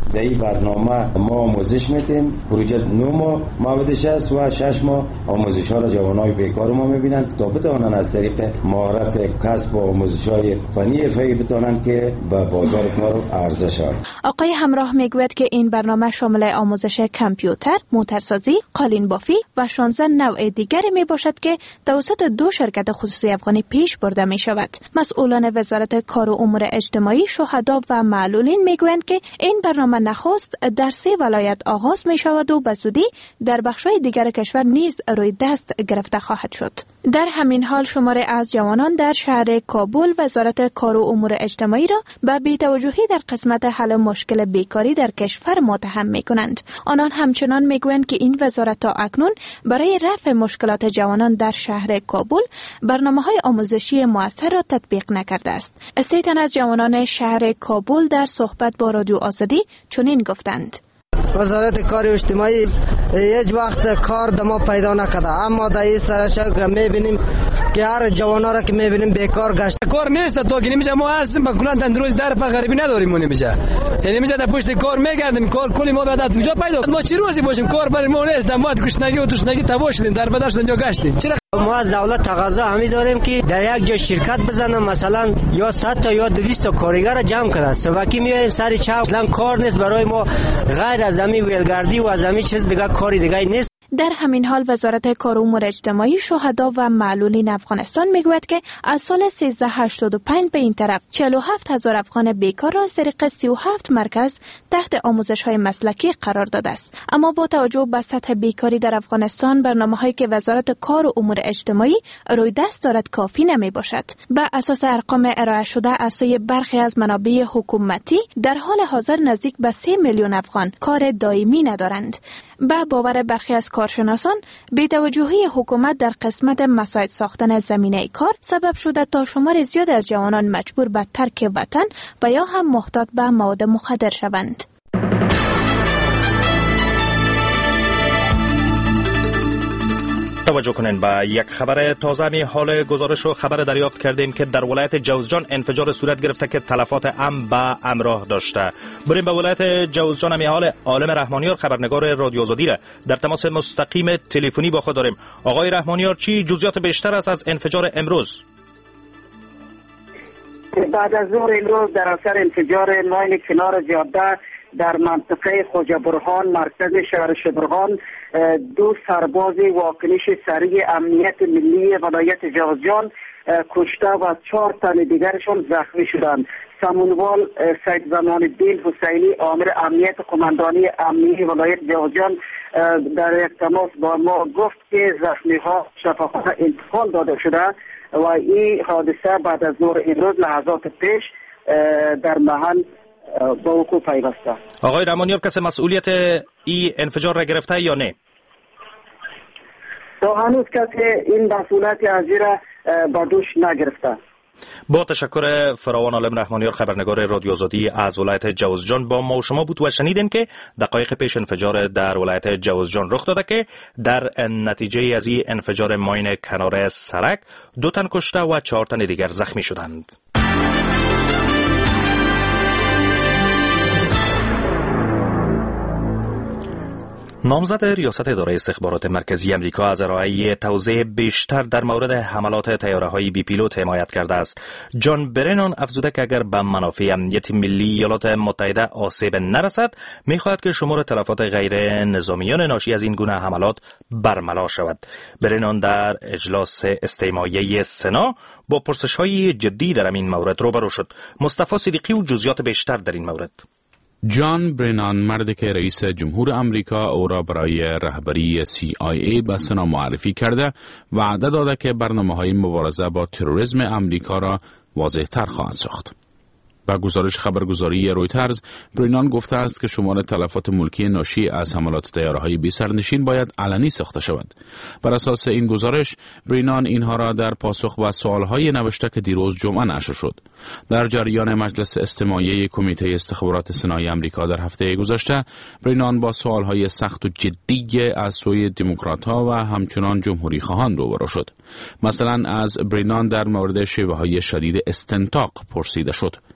در این برنامه ما آموزش میدیم. پروژه نه ماه مابدش است و شش ماه آموزش ها را جوانای بیکار ما میبینند تا بتوانند از طریق مهارت کسب و آموزش های فنی حرفه‌ای بتوانند که به بازار کار عرضه شوند. آقای همراه میگوید که این برنامه شامل آموزش کامپیوتر، موتورسازی، قالین بافی و شانزده نوع دیگری می باشد که توسط دو شرکت خصوصی افغانی پیش برده می شود. مسئولان وزارت کار و امور اجتماعی، شهدا و معلولین میگویند که این برنامه نخست در سه ولایت آغاز می شود و به زودی در بخش‌های دیگر کشور نیز روی دست گرفته خواهد شد. در همین حال شماری از جوانان در شهر کابل وزارت کار و امور اجتماعی را به بی‌توجهی در قسمت حل مشکل بیکاری در کشور متهم می کنند. آنان همچنان می گویند که این وزارت تا اکنون برای رفع مشکلات جوانان در شهر کابل برنامه‌های آموزشی مؤثر را تطبیق نکرده است. سه تن از جوانان شهر کابل در صحبت با رادیو آزادی چنین گفتند: وزارت کار اجتماعی هیچ وقت کار دما پیدا نکرده، اما در این سرشک میبینیم که هر جوانا را که میبینیم بیکار گشت. کار نیست تا که نمیشه ما هستیم با کلان تندروز در پا غریبی نداریم مونی میشه. یعنی میشه در پشت کار میگردیم، کار کلی ما بعد کجا پیدا؟ ما چی روزی باشیم کار برای ما نیست، ما گشنگی و تشنگی تبا شدیم، در بدر شدیم یا گشتیم. چرا ما از دولت تقاضا همی داریم که در یک جا شرکت بزنه، مثلا یا صد تا یا دویست تا کارگر جمع کنه. سبکی میایم سر چاو، اصلا کار نیست برای ما غیر از همین ویلگردی و از همین چیز دیگه کاری دیگه نیست. در همین حال وزارت کار و امور اجتماعی، شهدا و معلولین افغانستان میگوید که از سال سیزده هشتاد و پنج به این طرف چهل و هفت هزار افغان بیکار را از طریق سی و هفت مرکز تحت آموزش های مسلکی قرار داده است. اما با توجه به سطح بیکاری در افغانستان، برنامه‌هایی که وزارت کار و امور اجتماعی روی دست دارد کافی نمی باشد. بر اساس ارقام ارائه شده از سوی برخی از منابع حکومتی، در حال حاضر نزدیک به سه میلیون افغان کار دائمی ندارند. به باور برخی از کارشناسان، بی‌توجهی حکومت در قسمت مساعد ساختن زمینه کار سبب شده تا شمار زیاد از جوانان مجبور به ترک وطن و یا هم محتاط به مواد مخدر شوند. توجه کنین به یک خبر تازه. می حال گزارش و خبر دریافت کردیم که در ولایت جوزجان انفجار صورت گرفته که تلفات ام به همراه داشته. بریم به ولایت جوزجان. می حال عالم رحمانیار خبرنگار رادیو آزادی را در تماس مستقیم تلفنی با خود داریم. آقای رحمانیار، چی جزئیات بیشتر است از انفجار امروز؟ بعد از ظهر امروز در اثر انفجار لاین کنار جاده در منطقه خواجه برهان مرکز شهر شبرغان، دو سرباز واکنش سریع امنیت ملی ولایت جوزجان کشته و چهار تن دیگرشان زخمی شدند. سمونوال سید زمان الدین حسینی عامل امنیت قماندانی امنی ولایت جوزجان در یک تماس با ما گفت که زخمی ها شفاخانه انتقال داده شده و این حادثه بعد از ظهر امروز لحظات پیش در محل با وقوع پیوسته. آقای رحمانیار، کسی مسئولیت این انفجار را گرفته یا نه؟ تا هنوز کسی این مسئولیت از را با دوش نگرفته. با تشکر فراوان عالم رحمانیار خبرنگار رادیو آزادی از ولایت جوزجان با ما و شما بود و شنیدین که دقایق پیش انفجار در ولایت جوزجان رخ داده که در نتیجه از این انفجار ماین کنار سرک دو تن کشته و چهار تن دیگر زخمی شدند. نامزد ریاست اداره استخبارات مرکزی امریکا از ارائه توضیح بیشتر در مورد حملات طیاره‌های بی پیلوت حمایت کرده است. جان برنان افزوده که اگر به منافع امنیت ملی ایالات متحده آسیب نرسد، می‌خواهد که شمار تلفات غیر نظامیان ناشی از این گونه حملات برملا شود. برنان در اجلاس استماعی سنا با پرسش‌های جدی در این مورد روبرو شد. مصطفی صدیقی و جزئیات بیشتر در این مورد. جان برنان، مردی که رئیس جمهور امریکا او را برای رهبری سی آی ای به سنا معرفی کرده، وعده داده که برنامه‌های مبارزه با تروریسم امریکا را واضح‌تر خواهد ساخت. با گزارش خبرگزاری رویترز، برنان گفته است که شمار تلفات ملکی ناشی از حملات طیاره‌های بی سرنشین باید علنی ساخته شود. بر اساس این گزارش، برنان اینها را در پاسخ به سوال‌های نوشته که دیروز جمعه نشر شد. در جریان مجلس استماعی کمیته استخبارات سنای امریکا در هفته گذشته، برنان با سوال‌های سخت و جدی از سوی دموکرات‌ها و همچنان جمهوری خواهان روبرو شد. مثلا از برنان در مورد شیوه‌های شدید استنطاق پرسیده شد.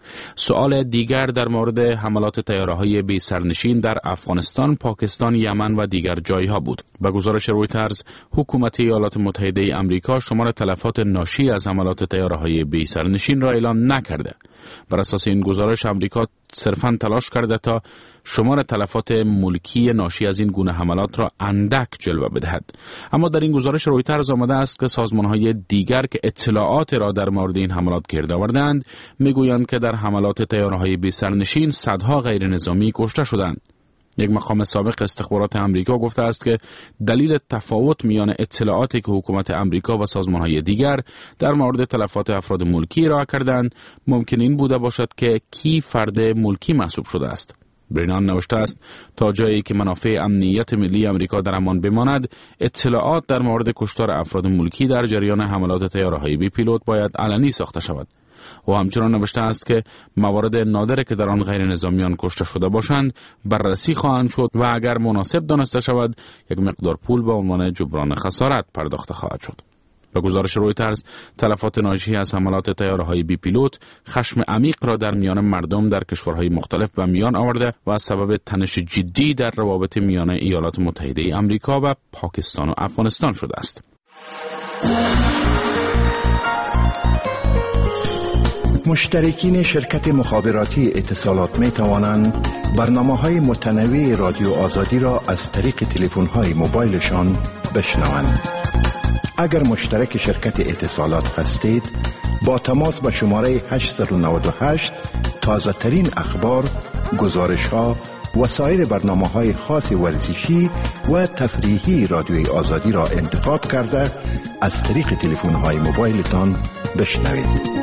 سوال دیگر در مورد حملات طیاره‌های بی سرنشین در افغانستان، پاکستان، یمن و دیگر جایها بود. به گزارش رویترز، حکومت ایالات متحده آمریکا شمار تلفات ناشی از حملات طیاره‌های بی سرنشین را اعلام نکرده. بر اساس این گزارش، آمریکا صرفاً تلاش کرده تا شمار تلفات ملکی ناشی از این گونه حملات را اندک جلوه بدهد. اما در این گزارش رویترز آمده است که سازمان‌های دیگر که اطلاعات را در مورد این حملات گرد آوردند، میگویند که در حملات طیاره‌های بی سرنشین صدها غیر نظامی کشته شدند. یک مقام سابق استخبارات آمریکا گفته است که دلیل تفاوت میان اطلاعاتی که حکومت آمریکا و سازمان‌های دیگر در مورد تلفات افراد ملکی ارائه کردند ممکن این بوده باشد که کی فرد ملکی محسوب شده است. برینان نوشته است تا جایی که منافع امنیت ملی آمریکا در امان بماند، اطلاعات در مورد کشتار افراد ملکی در جریان حملات طیاره‌های بی پیلوت باید علنی ساخته شود. و همچنان نوشته است که موارد نادر که در آن غیر نظامیان کشته شده باشند بررسی خواهند شد و اگر مناسب دانسته شود یک مقدار پول به عنوان جبران خسارت پرداخته خواهد شد. به گزارش رویترز، تلفات ناشی از حملات طیاره‌های بی پیلوت خشم عمیق را در میان مردم در کشورهای مختلف به میان آورده و سبب تنش جدی در روابط میان ایالات متحده آمریکا و پاکستان و افغانستان شده است. مشترکین شرکت مخابراتی اتصالات می توانند برنامه‌های متنوع رادیو آزادی را از طریق تلفن‌های موبایلشان بشنوند. اگر مشترک شرکت اتصالات هستید، با تماس به شماره هشت نه هشت تازه ترین اخبار، گزارش‌ها و سایر برنامه‌های خاص ورزشی و تفریحی رادیوی آزادی را انتخاب کرده از طریق تلفن‌های موبایلتان بشنوید.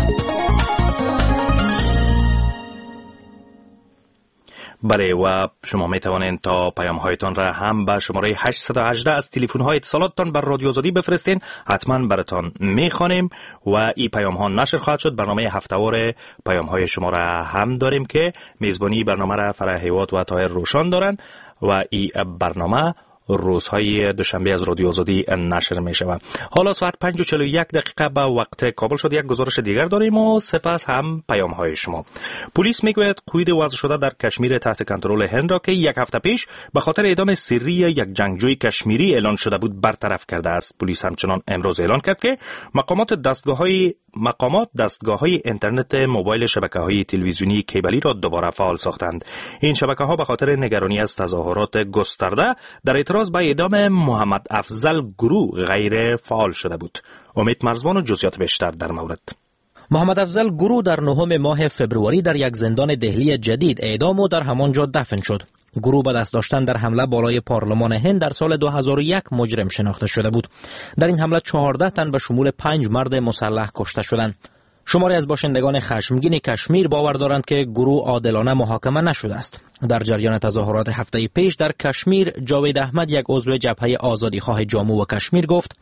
بله، و شما می توانید تا پیام هایتان را هم به شماره هشت یک هشت از تلفن های اتصالاتتان بر رادیو آزادی بفرستین. حتما براتان می خوانیم و این پیام ها نشر خواهد شد. برنامه هفته‌وار پیام های شما را هم داریم که میزبانی برنامه را فرح حیوات و طاهر روشن دارند و این برنامه روزهای دوشنبه از رادیو آزادی نشر می شود. حالا ساعت پنج و چهل و یک دقیقه به وقت کابل شد. یک گزارش دیگر داریم و سپس هم پیام های شما. پلیس میگوید قید وضع شده در کشمیر تحت کنترل هند را که یک هفته پیش به خاطر اعدام سری یک جنگجوی کشمیری اعلان شده بود برطرف کرده است. پلیس همچنان امروز اعلان کرد که مقامات دستگاه‌های مقامات دستگاه‌های اینترنت موبایل شبکه‌های تلویزیونی کیبلی را دوباره فعال ساختند. این شبکه‌ها به خاطر نگرانی از تظاهرات گسترده در اعتراض به اعدام محمد افضل گرو غیر فعال شده بود. امید مرزبان و جزئیات بیشتر در مورد. محمد افضل گرو در نهم ماه فبروری در یک زندان دهلی جدید اعدام و در همانجا دفن شد. گرو به دست داشتن در حمله بالای پارلمان هند در سال دو هزار و یک مجرم شناخته شده بود. در این حمله چهارده تن به شمول پنج مرد مسلح کشته شدند. شماری از باشندگان خشمگین کشمیر باور دارند که گرو عادلانه محاکمه نشده است. در جریان تظاهرات هفته پیش در کشمیر، جاوید احمد، یک عضو جبهه آزادیخواه جامو و کشمیر، گفت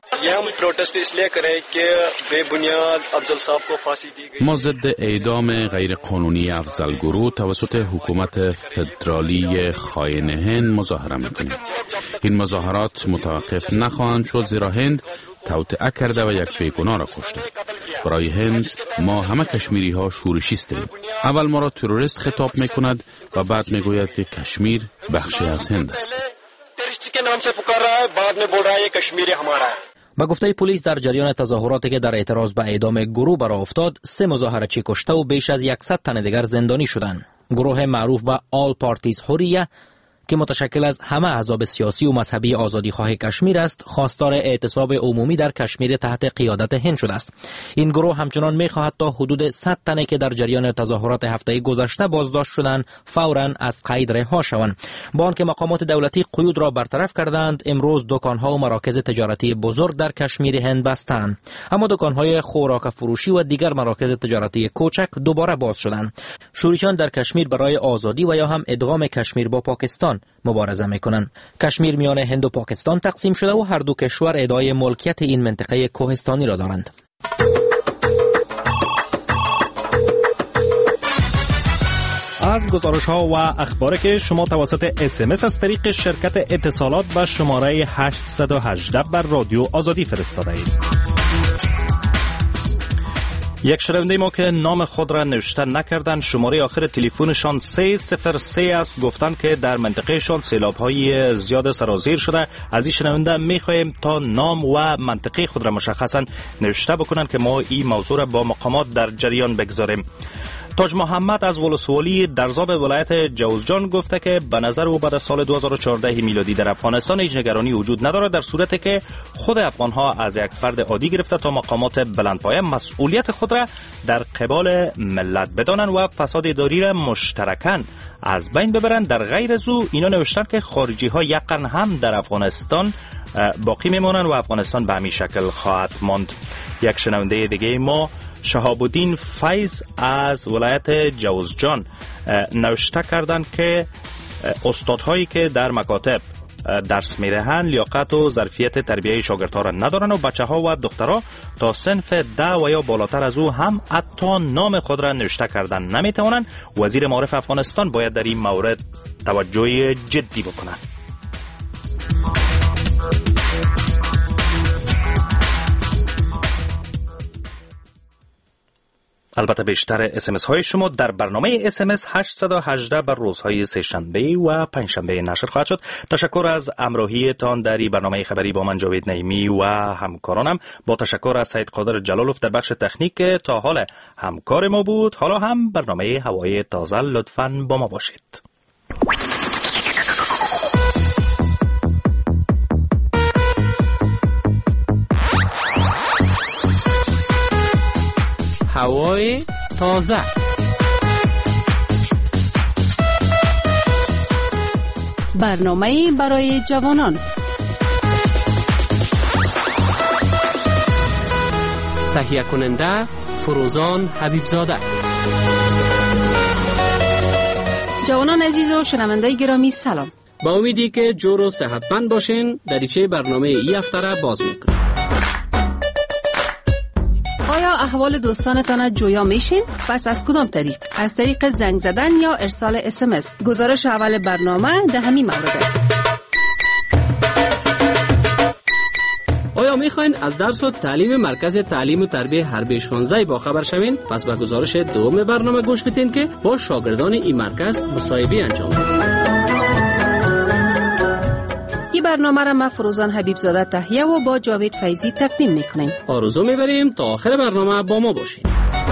ما ضد اعدام غیرقانونی افضل گرو توسط حکومت فدرالی خائن هند مظاهره میکنیم. این مظاهرات متوقف نخواهند شد زیرا هند توطئه کرده و یک بیگناه را کشته. برای هند ما همه کشمیری ها شورشیستیم. اول ما را تروریست خطاب میکند و بعد میگوید که کشمیر بخشی از هند است. با گفته پلیس در جریان تظاهراتی که در اعتراض به اعدام گروه برآ افتاد، سه مظاهرچی کشته و بیش از صد تن دیگر زندانی شدند. گروه معروف به آل پارتیز حریه که متشکل از همه احزاب سیاسی و مذهبی آزادیخواه کشمیر است، خواستار اعتصاب عمومی در کشمیر تحت قیادت هند شده است. این گروه همچنان می‌خواهد تا حدود صد تنی که در جریان تظاهرات هفته گذشته بازداشت شدند فوراً از قید رها شوند. با آنکه مقامات دولتی قیود را برطرف کردند، امروز دکان‌ها و مراکز تجارتی بزرگ در کشمیر هند بستند، اما دکان‌های خوراک فروشی و دیگر مراکز تجارتی کوچک دوباره باز شدند. شورشیان در کشمیر برای آزادی و یا هم ادغام کشمیر با پاکستان مبارزه میکنند. کشمیر میان هند و پاکستان تقسیم شده و هر دو کشور ادعای ملکیت این منطقه کوهستانی را دارند. از گزارش ها و اخباری که شما توسط اس ام اس از طریق شرکت اتصالات به شماره هشت یک هشت بر رادیو آزادی فرستاده اید. یک شنونده ما که نام خود را نوشته نکردن، شماره آخر تلفنشان سه صفر سه است، گفتن که در منطقه شان سیلاب های زیاد سرازیر شده. از این شنونده میخواهیم تا نام و منطقه خود را مشخصا نوشته بکنن که ما این موضوع را با مقامات در جریان بگذاریم. تاج محمد از ولسوالی درزاب ولایت جوزجان گفته که به نظر او بعد از سال دو هزار و چهارده میلادی در افغانستان هیچ نگرانی وجود ندارد، در صورتی که خود افغانها از یک فرد عادی گرفته تا مقامات بلندپایه مسئولیت خود را در قبال ملت بدانند و فساد اداری را مشترکاً از بین ببرند. در غیر از او اینا نوشتن که خارجی ها یک قرن هم در افغانستان باقی میمونن و افغانستان به همین شکل خواهد ماند. یک شنونده دیگه ما شهاب الدین فیض از ولایت جوزجان نوشته کردند که استادهایی که در مکاتب درس میدهند لیاقت و ظرفیت تربیه شاگردها را ندارند و بچه ها و دخترها تا صنف ده و یا بالاتر از او هم حتی نام خود را نوشته کردن نمیتوانند. وزیر معارف افغانستان باید در این مورد توجه جدی بکند. البته بیشتر اس ام اس های شما در برنامه اس ام اس هشت یک هشت بر روزهای سه شنبه و پنج شنبه نشر خواهد شد. تشکر از همراهی تان در این برنامه خبری با من جاوید نعیمی و همکارانم. با تشکر از سید قادر جلالوف در بخش تکنیک که تا حال همکار ما بود. حالا هم برنامه هوای تازه، لطفاً با ما باشید. هوای تازه. برنامه برای جوانان. تهیه کننده فروزان حبیبزاده. جوانان عزیز و شنوندگان گرامی سلام. با امیدی که جور و صحتمند باشین، دریچه برنامه ای هفته را باز میکنیم. آیا احوال دوستانتان جویا میشین؟ پس از کدام طریق؟ از طریق زنگ زدن یا ارسال اس ام اس؟ گزارش اول برنامه در همین مورد است. آیا میخواین از درس و تعلیم مرکز تعلیم و تربیه حربی شانزده با خبر شوین؟ پس به گزارش دوم برنامه گوش بدین که با شاگردان این مرکز مصاحبه انجام میدیم. این برنامه را ما فروزان حبیبزاده تهیه و با جاوید فیضی تقدیم میکنیم. آرزو میبریم تا آخر برنامه با ما باشین.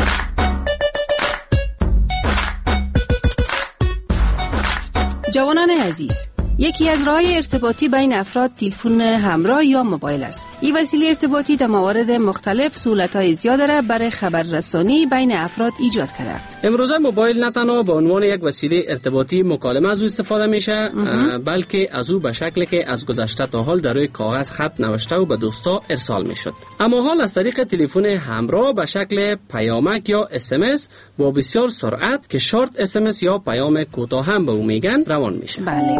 جوانان عزیز، یکی از راه‌های ارتباطی بین افراد تلفن همراه یا موبایل است. این وسیله ارتباطی در موارد مختلف سهولت‌های زیاد را برای خبررسانی بین افراد ایجاد کرده. امروزه موبایل نه تنها به عنوان یک وسیله ارتباطی مکالمه از او استفاده میشه، بلکه از او به شکلی که از گذشته تا حال در روی کاغذ خط نوشته و به دوستا ارسال میشد، اما حال از طریق تلفن همراه به شکل پیامک یا اس ام اس با بسیار سرعت که شارت اس ام اس یا پیام کوتاه هم به او میگن روان میشه. بله.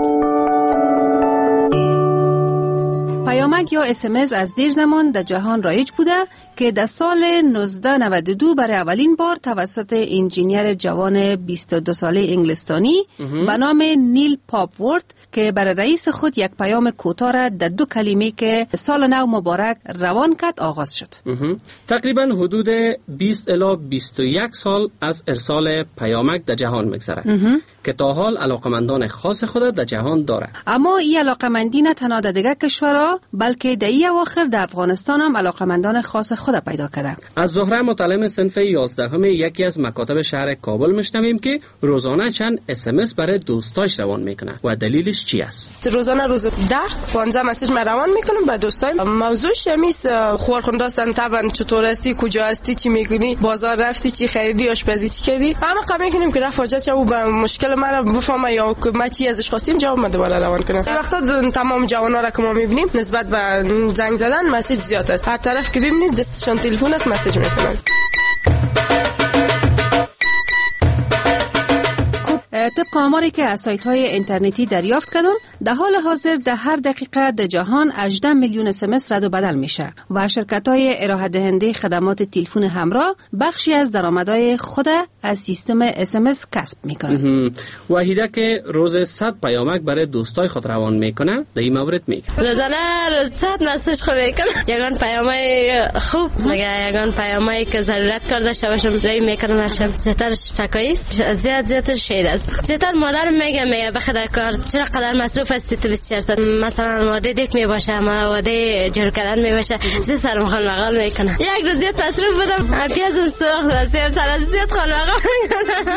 پیامک یا اس ام اس از دیر زمان در جهان رایج بوده که در سال نوزده نود و دو برای اولین بار توسط انجینیر جوان بیست و دو ساله انگلستانی به نام نیل پاپورت که برای رئیس خود یک پیام کوتاه را در دو کلمه که سال نو مبارک روان کرد آغاز شد. تقریبا حدود بیست الی بیست و یک سال از ارسال پیامک در جهان میگذره که تا حال علاقمندان خاص خود در جهان داره. اما این علاقمندی نه تنها در دیگر کشورها بلکه در این اواخر در افغانستان هم علاقمندان خاص خود پیدا کرده. از زهره متعلم صنف یازدهم یکی از مکاتب شهر کابل میشنویم که روزانه چند اس ام اس برای دوستاش روان میکنه و دلیلش چی است؟ روزانه روز ده پانزده مسیج من روان میکنم به دوستایم. موضوعش همیست خورخونده هستن، طبعا چطور هستی، کجا هستی، چی میکنی، بازار رفتی، چی خریدی، آشپزی چی کردی. همه قبول میکنیم که رفت حاجت او به مشکل من بفهمه یا ما چی ازش خواستیم جواب ما دوباره روان کنه. این وقتا تمام جوانا را که ما میبینیم نسبت به زنگ زدن مسیج زیاد است. هر طرف که ببینید دستشون تلفن است مسیج میکنن. طبق آماری که از سایت های اینترنتی دریافت کردم، در حال حاضر در هر دقیقه در جهان هجده میلیون اس ام اس رد و بدل میشه و شرکت های ارائه دهنده خدمات تلفن همراه بخشی از درآمدهای خود از سیستم اس ام اس کسب میکنه. وحیده که روز صد پیامک برای دوستای خود روان میکنه، در این مورد میگه روزانه روز صد مسیج خود میکنم. یگان پیامای خوب مگه یگان پیامایی که ضرورت کرده شبشم رای میکنم. هرشم زیادتر فکاییست، زیاد زیادتر شیر است. زیادتر مادر میگه میگه بخدا کار چرا قدر مصروف هستی تو بیست و چهار ساعت، مثلا واده دیک میباشه ما واده جور کردن میباشه زی سرم خال مقال میکنه. یک روز زیاد مصروف بودم پیازم سوخت راستی سر زیاد خال مقال میکنه.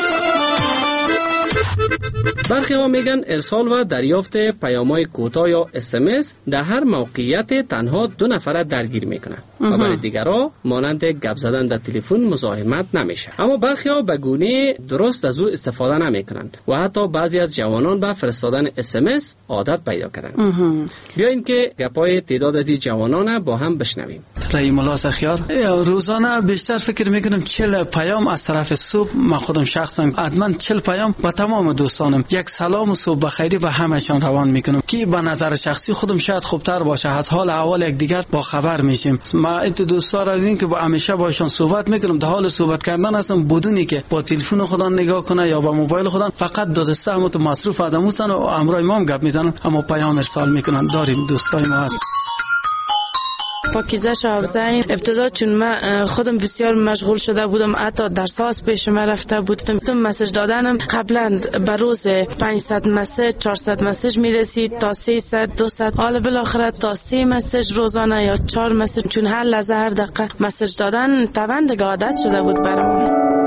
برخی ها میگن ارسال و دریافت پیام‌های کوتاه یا اس ام اس در هر موقعیت تنها دو نفر درگیر میکنه و برای دیگرها مانند گپ زدن در تلفن مزاحمت نمیشه. اما برخی ها به گونه درست از او استفاده نمیکنند و حتی بعضی از جوانان به فرستادن اس ام اس عادت پیدا کردند. بیاین که گپای تعداد از جوانان با هم بشنویم. رای ملا سخیار، روزانه بیشتر فکر میکنم چهل پیام از طرف صبح، من خودم شخصا حتما چهل پیام با تمام دوستانم یک سلام و صبح بخیری به همشان روان میکنم که به نظر شخصی خودم شاید خوبتر باشه، از حال احوال یک دیگر با خبر میشیم. ما ایت دوستا را دیدیم که با همیشه باشون صحبت میکنم، در حال صحبت کردن هستم بدونی که با تلفن خودم نگاه کنه یا با موبایل خودم، فقط دو دسته هم مصروف از همون و امرای ما هم گپ میزنن اما پیام ارسال میکنن. داریم دوستای ما هست. پاکیزه شاوزین ابتدا چون من خودم بسیار مشغول شده بودم، حتی درساس پیش من رفته بودم. مسیج دادنم قبلا به روز پانصد مسیج چهارصد مسیج میرسید تا سیصد دویست، حالا بالاخره تا سه مسیج روزانه یا چهار مسیج، چون هر لحظه هر دقیقه مسیج دادن توند عادت شده بود برام.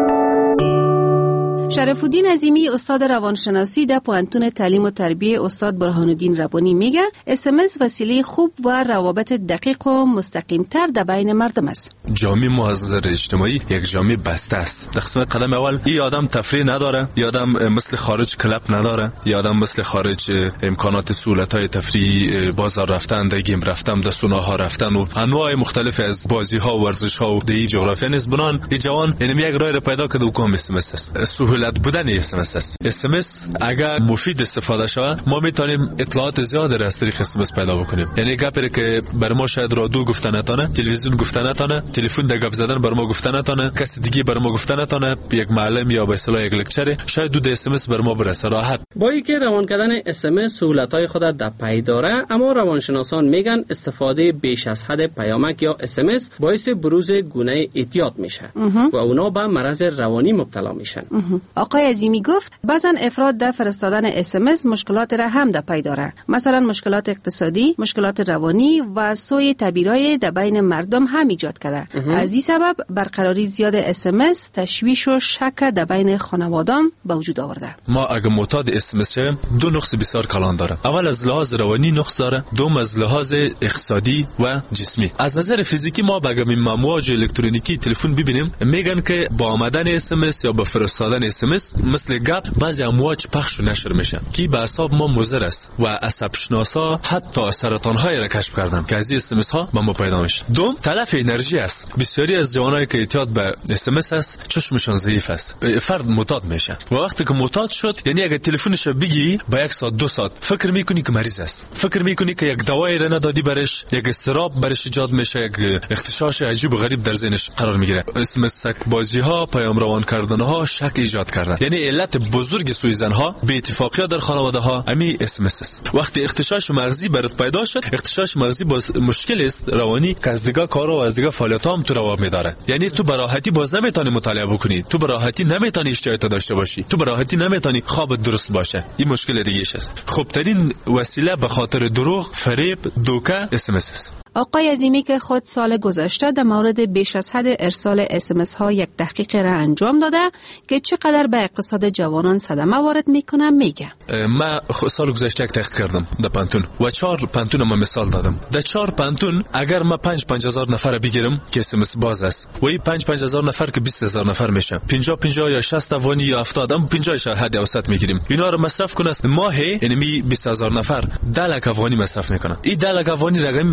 شرف الدین عظیمی استاد روانشناسی در پوهنتون تعلیم و تربیه استاد برهان الدین ربانی میگه اس ام اس وسیله خوب و روابط دقیق و مستقیم تر در بین مردم است. جامعه ما از نظر اجتماعی یک جامعه بسته است. در قسمت قدم اول این آدم تفریح نداره، یا آدم مثل خارج کلاب نداره، یا آدم مثل خارج امکانات سهولت‌های تفریحی، بازار رفتن، در گیم رفتن، در سوناها رفتن و انواع مختلف از بازی‌ها و ورزش‌ها و در جغرافیا نیست. بنان این جوان این یک راه پیدا کرده و کام اس ام اس است. سهولت بودن اس ام اس است. اس ام اس اگر مفید استفاده شود ما میتونیم اطلاعات زیاد را از طریق اس ام اس پیدا بکنیم. یعنی گپی که بر ما شاید رادیو گفتن نتونه، تلویزیون گفتن نتونه، تلفن در گپ زدن بر ما گفتن نتونه، کسی دیگه بر ما گفتن نتونه، یک معلم یا به اصطلاح یک لکچر شاید دو اس ام اس بر ما برسه راحت. با اینکه روان کردن اس ام اس سهولت‌های خود در پی داره، اما روانشناسان میگن استفاده بیش از حد پیامک یا اس ام اس باعث بروز گونه اعتیاد میشه و اونا به مرض روانی مبتلا میشن. آقای عظیمی گفت بعضن افراد در فرستادن اس ام اس مشکلات را هم در پی داره، مثلا مشکلات اقتصادی، مشکلات روانی و سوی تعبیرای در بین مردم هم ایجاد کرده. از این سبب برقراری زیاد اس ام اس تشویش و شک در بین خانوادان به وجود آورده. ما اگه معتاد اس ام اس شیم دو نقص بسیار کلان داره. اول از لحاظ روانی نقص داره، دوم از لحاظ اقتصادی و جسمی. از نظر فیزیکی ما بگم این امواج الکترونیکی تلفن ببینیم میگن که با آمدن اس ام اس یا با فرستادن اس ام اس مثل گپ بعضی امواج پخش و نشر میشن که به حساب ما مضر است و عصب شناسا حتی سرطان های را کشف کردن که از این اس ام اس ها به ما پیدا میشه. دوم تلف انرژی است. بسیاری از جوانایی که اعتیاد به اس ام اس است چشمشان ضعیف است، فرد معتاد میشه و وقتی که معتاد شد یعنی اگه تلفنش بگیری با یک ساعت دو ساعت فکر میکنی که مریض است، فکر میکنی که یک دوایی را ندادی برش، یک استراب برش ایجاد میشه، یک اختشاش عجیب و غریب در ذهنش قرار میگیره. اس ام اس بازی ها، پیام روان کردن ها شک ایجاد کردن. یعنی علت بزرگ سوء ها به اتفاقیات در خانواده ها امی اس ام اس است. وقتی اختشاش مغزی برات پیدا شد، اختشاش مغزی باز مشکل است روانی که از دیگه کار و از دیگه فعالیت هم تو رو میداره. یعنی تو براحتی باز نمیتونی مطالعه بکنی، تو براحتی نمیتونی اشتیاق داشته باشی، تو براحتی نمیتونی خواب درست باشه. این مشکل دیگه است. خوب ترین وسیله به خاطر دروغ، فریب، دوکه اس ام اس است. آقای عظیمی که خود سال گذشته در مورد بیش از حد ارسال اس ام اس ها یک تحقیق را انجام داده که چقدر به اقتصاد جوانان صدمه وارد میکنه میگه. ما سال گذشته یک تحقیق کردم در پانتون و چهار پانتون ما مثال دادم. در چهار پانتون اگر ما پنج پنج هزار نفر بگیرم که اس ام اس باز است و این پنج پنج هزار نفر که بیست هزار نفر میشه، پنجاه پنجاه یا شصت افغانی یا هفتاد، اما پنجاه شهر حد اوسط میگیریم. اینا رو مصرف کنه ماهی، یعنی بیست هزار نفر ده لک افغانی مصرف میکنن. این ده لک افغانی رقم مسئولین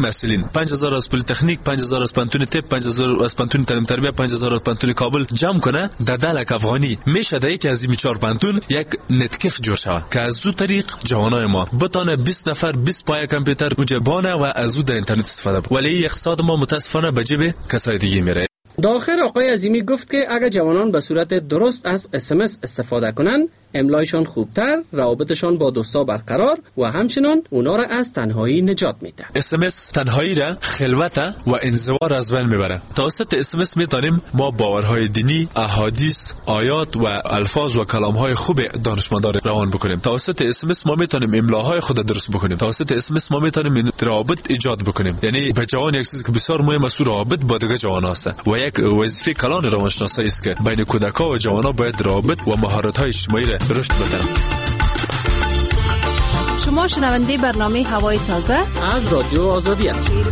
پنج هزار از پلی تکنیک، پنج هزار از پانتون تپ، پنج هزار از پانتون تعلیم تربیت، پنج هزار از پانتون کابل جمع کنه در ده لک افغانی، میشه در یکی از این چهار پانتون یک نتکف جور شود که از او طریق جوانای ما بتونه بیست نفر بیست پای کامپیوتر اونجا بانه و از او در اینترنت استفاده کنه. ولی اقتصاد ما متاسفانه به جیب کسای دیگه میره. در آخر آقای عظیمی گفت که اگر جوانان به صورت درست از اس ام اس استفاده کنند، املایشان خوبتر، روابطشان با دوستا برقرار و همچنان اونا را از تنهایی نجات میده. اس ام اس تنهایی را، خلوت و انزوا از بین میبره. توسط اس ام اس میتونیم ما باورهای دینی، احادیث، آیات و الفاظ و کلامهای خوب دانشمندان روان بکنیم. توسط اس ام اس ما میتونیم املاهای خود درست بکنیم. توسط اس ام اس ما میتونیم روابط ایجاد بکنیم. یعنی به جوان یک چیزی که بسیار مهم است، روابط با دیگه جوان است و یک وظیفه کلان روانشناسی است که بین کودکان و جوانان باید روابط و مهارت‌های اجتماعی رشد بدن. شما شنونده برنامه هوای تازه از رادیو آزادی هستید.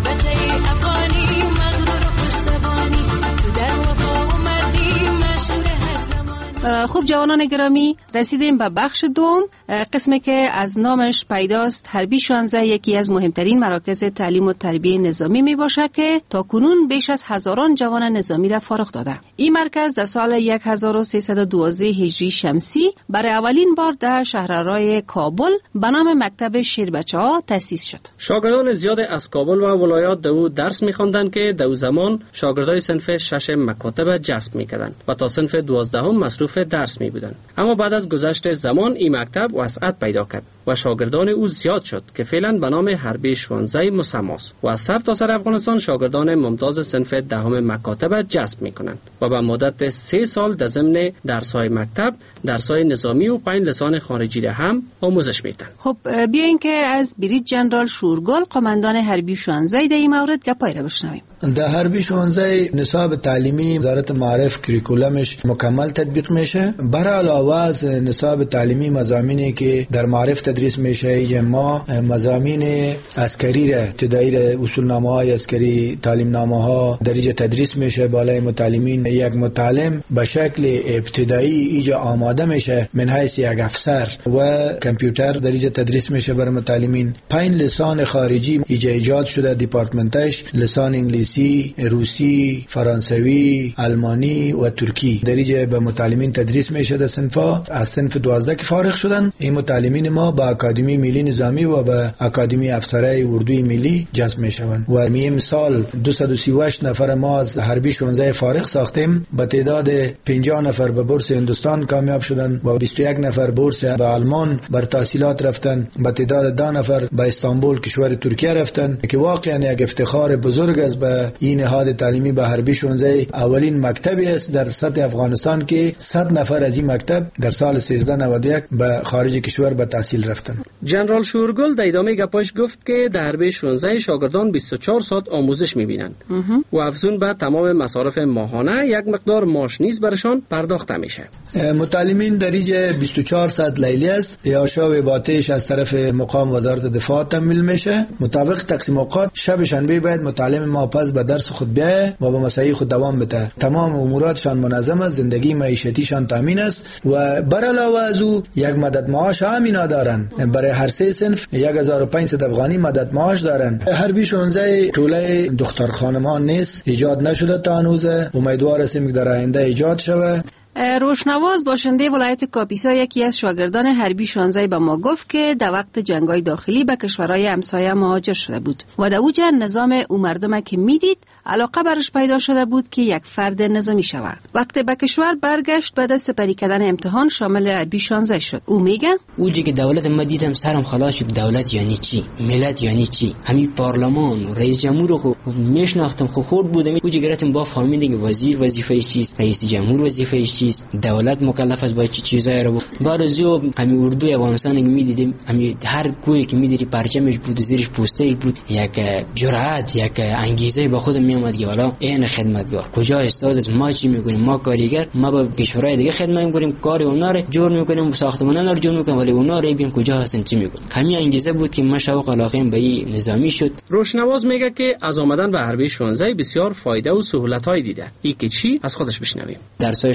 خوب جوانان گرامی، رسیدیم به بخش دوم، قسمی که از نامش پیداست حربی شانزده یکی از مهمترین مراکز تعلیم و تربیه نظامی می باشد که تا کنون بیش از هزاران جوان نظامی را فارغ داده. این مرکز در سال هزار و سیصد و دوازده هجری شمسی برای اولین بار در شهرهای کابل به نام مکتب شیربچه‌ها تأسیس شد. شاگردان زیاد از کابل و ولایات دو درس می‌خواندند که در زمان شاگردای صنف شش مکاتب جذب می‌کردند و تا صنف دوازدهم مصروف درس می بودند. اما بعد از گذشت زمان این مکتب وسعت پیدا کرد و شاگردان او زیاد شد که فعلا به نام حربی شانزده مسماست و از سر تا سر افغانستان شاگردان ممتاز صنف دهم مکاتب جذب می کنند و به مدت سه سال در ضمن درس‌های مکتب درس‌های نظامی و پنج لسان خارجی را هم آموزش میدن. خب بیاین که از بریج جنرال شورگل قماندان حربی شانزده در این مورد گپای را بشنویم. در حربی شانزده نصاب تعلیمی وزارت معارف کریکولمش مکمل تطبیق میشه. برای علاوه از نصاب تعلیمی مضامینی که در معارف تدریس میشه، ایجا ما مضامین عسکری را ابتدایی را اصولنامه های عسکری، تعلیم نامه ها در اینجا تدریس میشه. بالای متعلمین یک متعلم به شکل ابتدایی ایجا آماده میشه من حیث یک افسر و کامپیوتر در اینجا تدریس میشه برای متعلمین. پنج لسان خارجی ایجا ایجاد شده دیپارتمنتش، لسان انگلیسی، روسی، فرانسوی، آلمانی و ترکی در اینجا به متعلمین تدریس میشه. در صنفا از صنف دوازده که فارغ شدن این متعلمین ما با اکادمی ملی نظامی و به اکادمی افسرای اردوی ملی جذب میشوند و میم سال دویست و سی و هشت نفر ما از حربی شانزده فارغ ساختیم. با تعداد پنجاه نفر به بورس هندوستان کامیاب شدن و بیست و یک نفر بورس به آلمان بر تحصیلات رفتن. با تعداد ده نفر به استانبول کشور ترکیه رفتن که واقعا یک افتخار بزرگ است به این نهاد تعلیمی به حربی شانزده. اولین مکتبی است در سطح افغانستان که صد نفر از این مکتب در سال سیزده نود و یک به خارج کشور به تحصیل رفتن. جنرال شورگل در ادامه گپاش گفت که در حربی شانزده شاگردان بیست و چهار ساعت آموزش می‌بینند و افزون به تمام مصارف ماهانه یک مقدار معاش نیز برشان پرداخته میشه. متعلمین در اینجا بیست و چهار ساعت لیلی است یا شب باتش از طرف مقام وزارت دفاع تامین میشه. مطابق تقسیم اوقات شب شنبه باید متعلم ما پس به درس خود بیایه و به مسائل خود دوام بده. تمام اموراتشان منظم است، زندگی معیشتیشان تامین است و بر علاوه از او یک مدد معاش هم اینا دارن. برای هر سه صنف هزار و پانصد افغانی مدد معاش دارن. حربی شانزده طوله دختر خانمان نیست، ایجاد نشده تا هنوز. امیدوار هستیم که در آینده ایجاد شود. روشنواز باشنده ولایت کاپیسا یکی از شاگردان حربی شانزده به ما گفت که در وقت جنگ‌های داخلی به کشورهای همسایه مهاجر شده بود و در اوج نظام او مردم که میدید علاقه برش پیدا شده بود که یک فرد نظامی شود. وقتی به کشور برگشت بعد از سپری کردن امتحان شامل حربی شانزده شد. او میگه اوجی که دولت ما دیدم سرم خلاص شد. دولت یعنی چی؟ ملت یعنی چی؟ همین پارلمان و رئیس جمهور رو میشناختم، خو خورد بودم. اوجی گرفتم با فهمیدم که وزیر وظیفه چیست، رئیس جمهور وظیفه چیست، دولت مکلف است با چه چیزایی رو. بعد از او همین اردوی افغانستان که میدیدیم، همین هر کوی که میدیدی پرچمش بود، زیرش پوسترش بود، یک جرأت، یک انگیزه با خودم میومد که والا این خدمتگار کجا استاد ما چی میکنیم، ما کارگر، ما با کشورهای دیگه خدمت میکنیم، کار اونا رو جور میکنیم، ساختمانا رو جور میکنیم، ولی اونا رو ببین کجا هستن چی میکنن. همین انگیزه بود که من شوق علاقه به این نظامی شد. روشنواز میگه که از آمدن به حربی شانزده بسیار فایده و سهولت‌های دیده. این که چی از خودش بشنویم. درسش خوب است،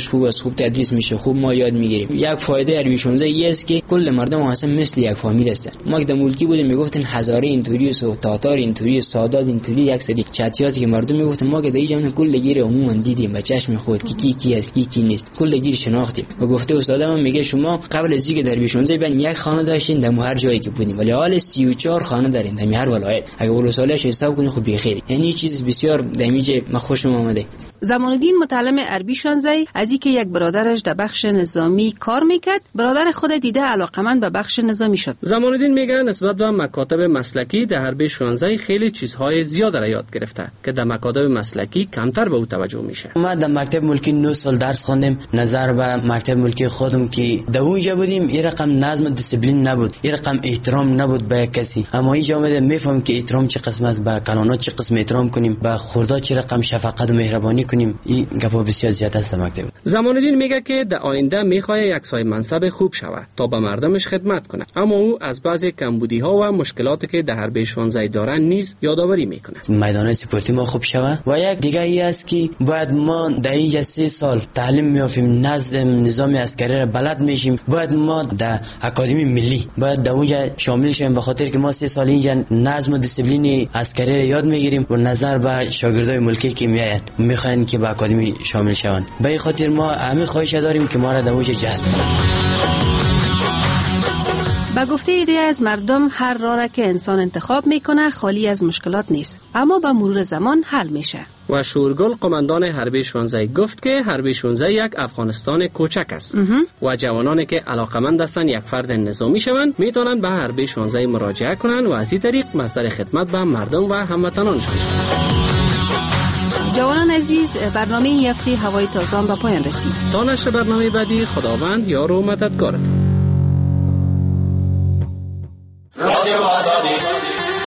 خوب تدریس میشه، خوب ما یاد میگیریم. یک فایده عربی شانزده ای است که کل مردم اصلا مثل یک فامیل هستن. ما که در ملکی بودیم میگفتن هزاره اینطوری و تاتار اینطوری، سادات اینطوری، یک سری چتیاتی که مردم میگفتن. ما که در اینجا کل گیر عموما دیدیم با چشم خود کی کی کی است کی کی نیست، کل گیر شناختیم. و گفته استادم میگه شما قبل از اینکه در عربی شانزده بین یک خانه داشتین در هر جایی که بودیم، ولی حال سی و چهار خانه دارین در هر ولایت. اگه ولو سالش حساب کنی خب بخیر. یعنی چیز بسیار دمیجه ما خوشم اومده. زمانالدین متعلم عربی شانزده از اینکه یک برادرش در بخش نظامی کار میکرد، برادر خود دیده علاقمند به بخش نظامی شد. زمانالدین میگه نسبت به مکاتب مسلکی در عربی شانزده خیلی چیزهای زیاد را یاد گرفته که در مکاتب مسلکی کمتر به او توجه میشه. ما در مکتب ملکی نه سال درس خواندیم. نظر به مکتب ملکی خودم که در اونجا بودیم یه رقم نظم و دیسیپلین نبود، یه رقم احترام نبود به کسی. اما اینجا اومده میفهم که احترام چه قسم است، به قانونات چه قسم احترام کنیم، به خرداد چه رقم شفقت و مهربانی کنیم. این گپا بسیار زیاد است مکتب. زمانالدین میگه که در آینده میخواد یک صاحب منصب خوب شود تا به مردمش خدمت کنه، اما او از بعضی کمبودی ها و مشکلاتی که در عربی شانزده دارن نیز یادآوری میکنه. میدان سپورتی ما خوب شود و یک دیگه ای است که باید ما در اینجا سه سال تعلیم میافیم، نظم نظام عسکری را بلد میشیم. باید ما در اکادمی ملی باید در اونجا شامل شیم، به خاطر که ما سه سال اینجا نظم و دیسیپلین عسکری را یاد میگیریم و نظر به شاگردای ملکی که میآیند میخواین که به اکادمی شامل شوند. به این خاطر ما همه خواهش داریم که ما را در اونجا جذب کنند. با گفته ایده از مردم هر راه که انسان انتخاب میکنه خالی از مشکلات نیست، اما با مرور زمان حل میشه. و شورگل قماندان حربی شانزده گفت که حربی شانزده یک افغانستان کوچک است و جوانانی که علاقمند هستند یک فرد نظامی شوند میتونن به حربی شانزده مراجعه کنند و از این طریق مصدر خدمت به مردم و هموطنانشان شوند. جوانان عزیز، برنامه این هفته هوای تازه به پایان رسید. تا نشر برنامه بعدی خداوند یار و مددگارتان.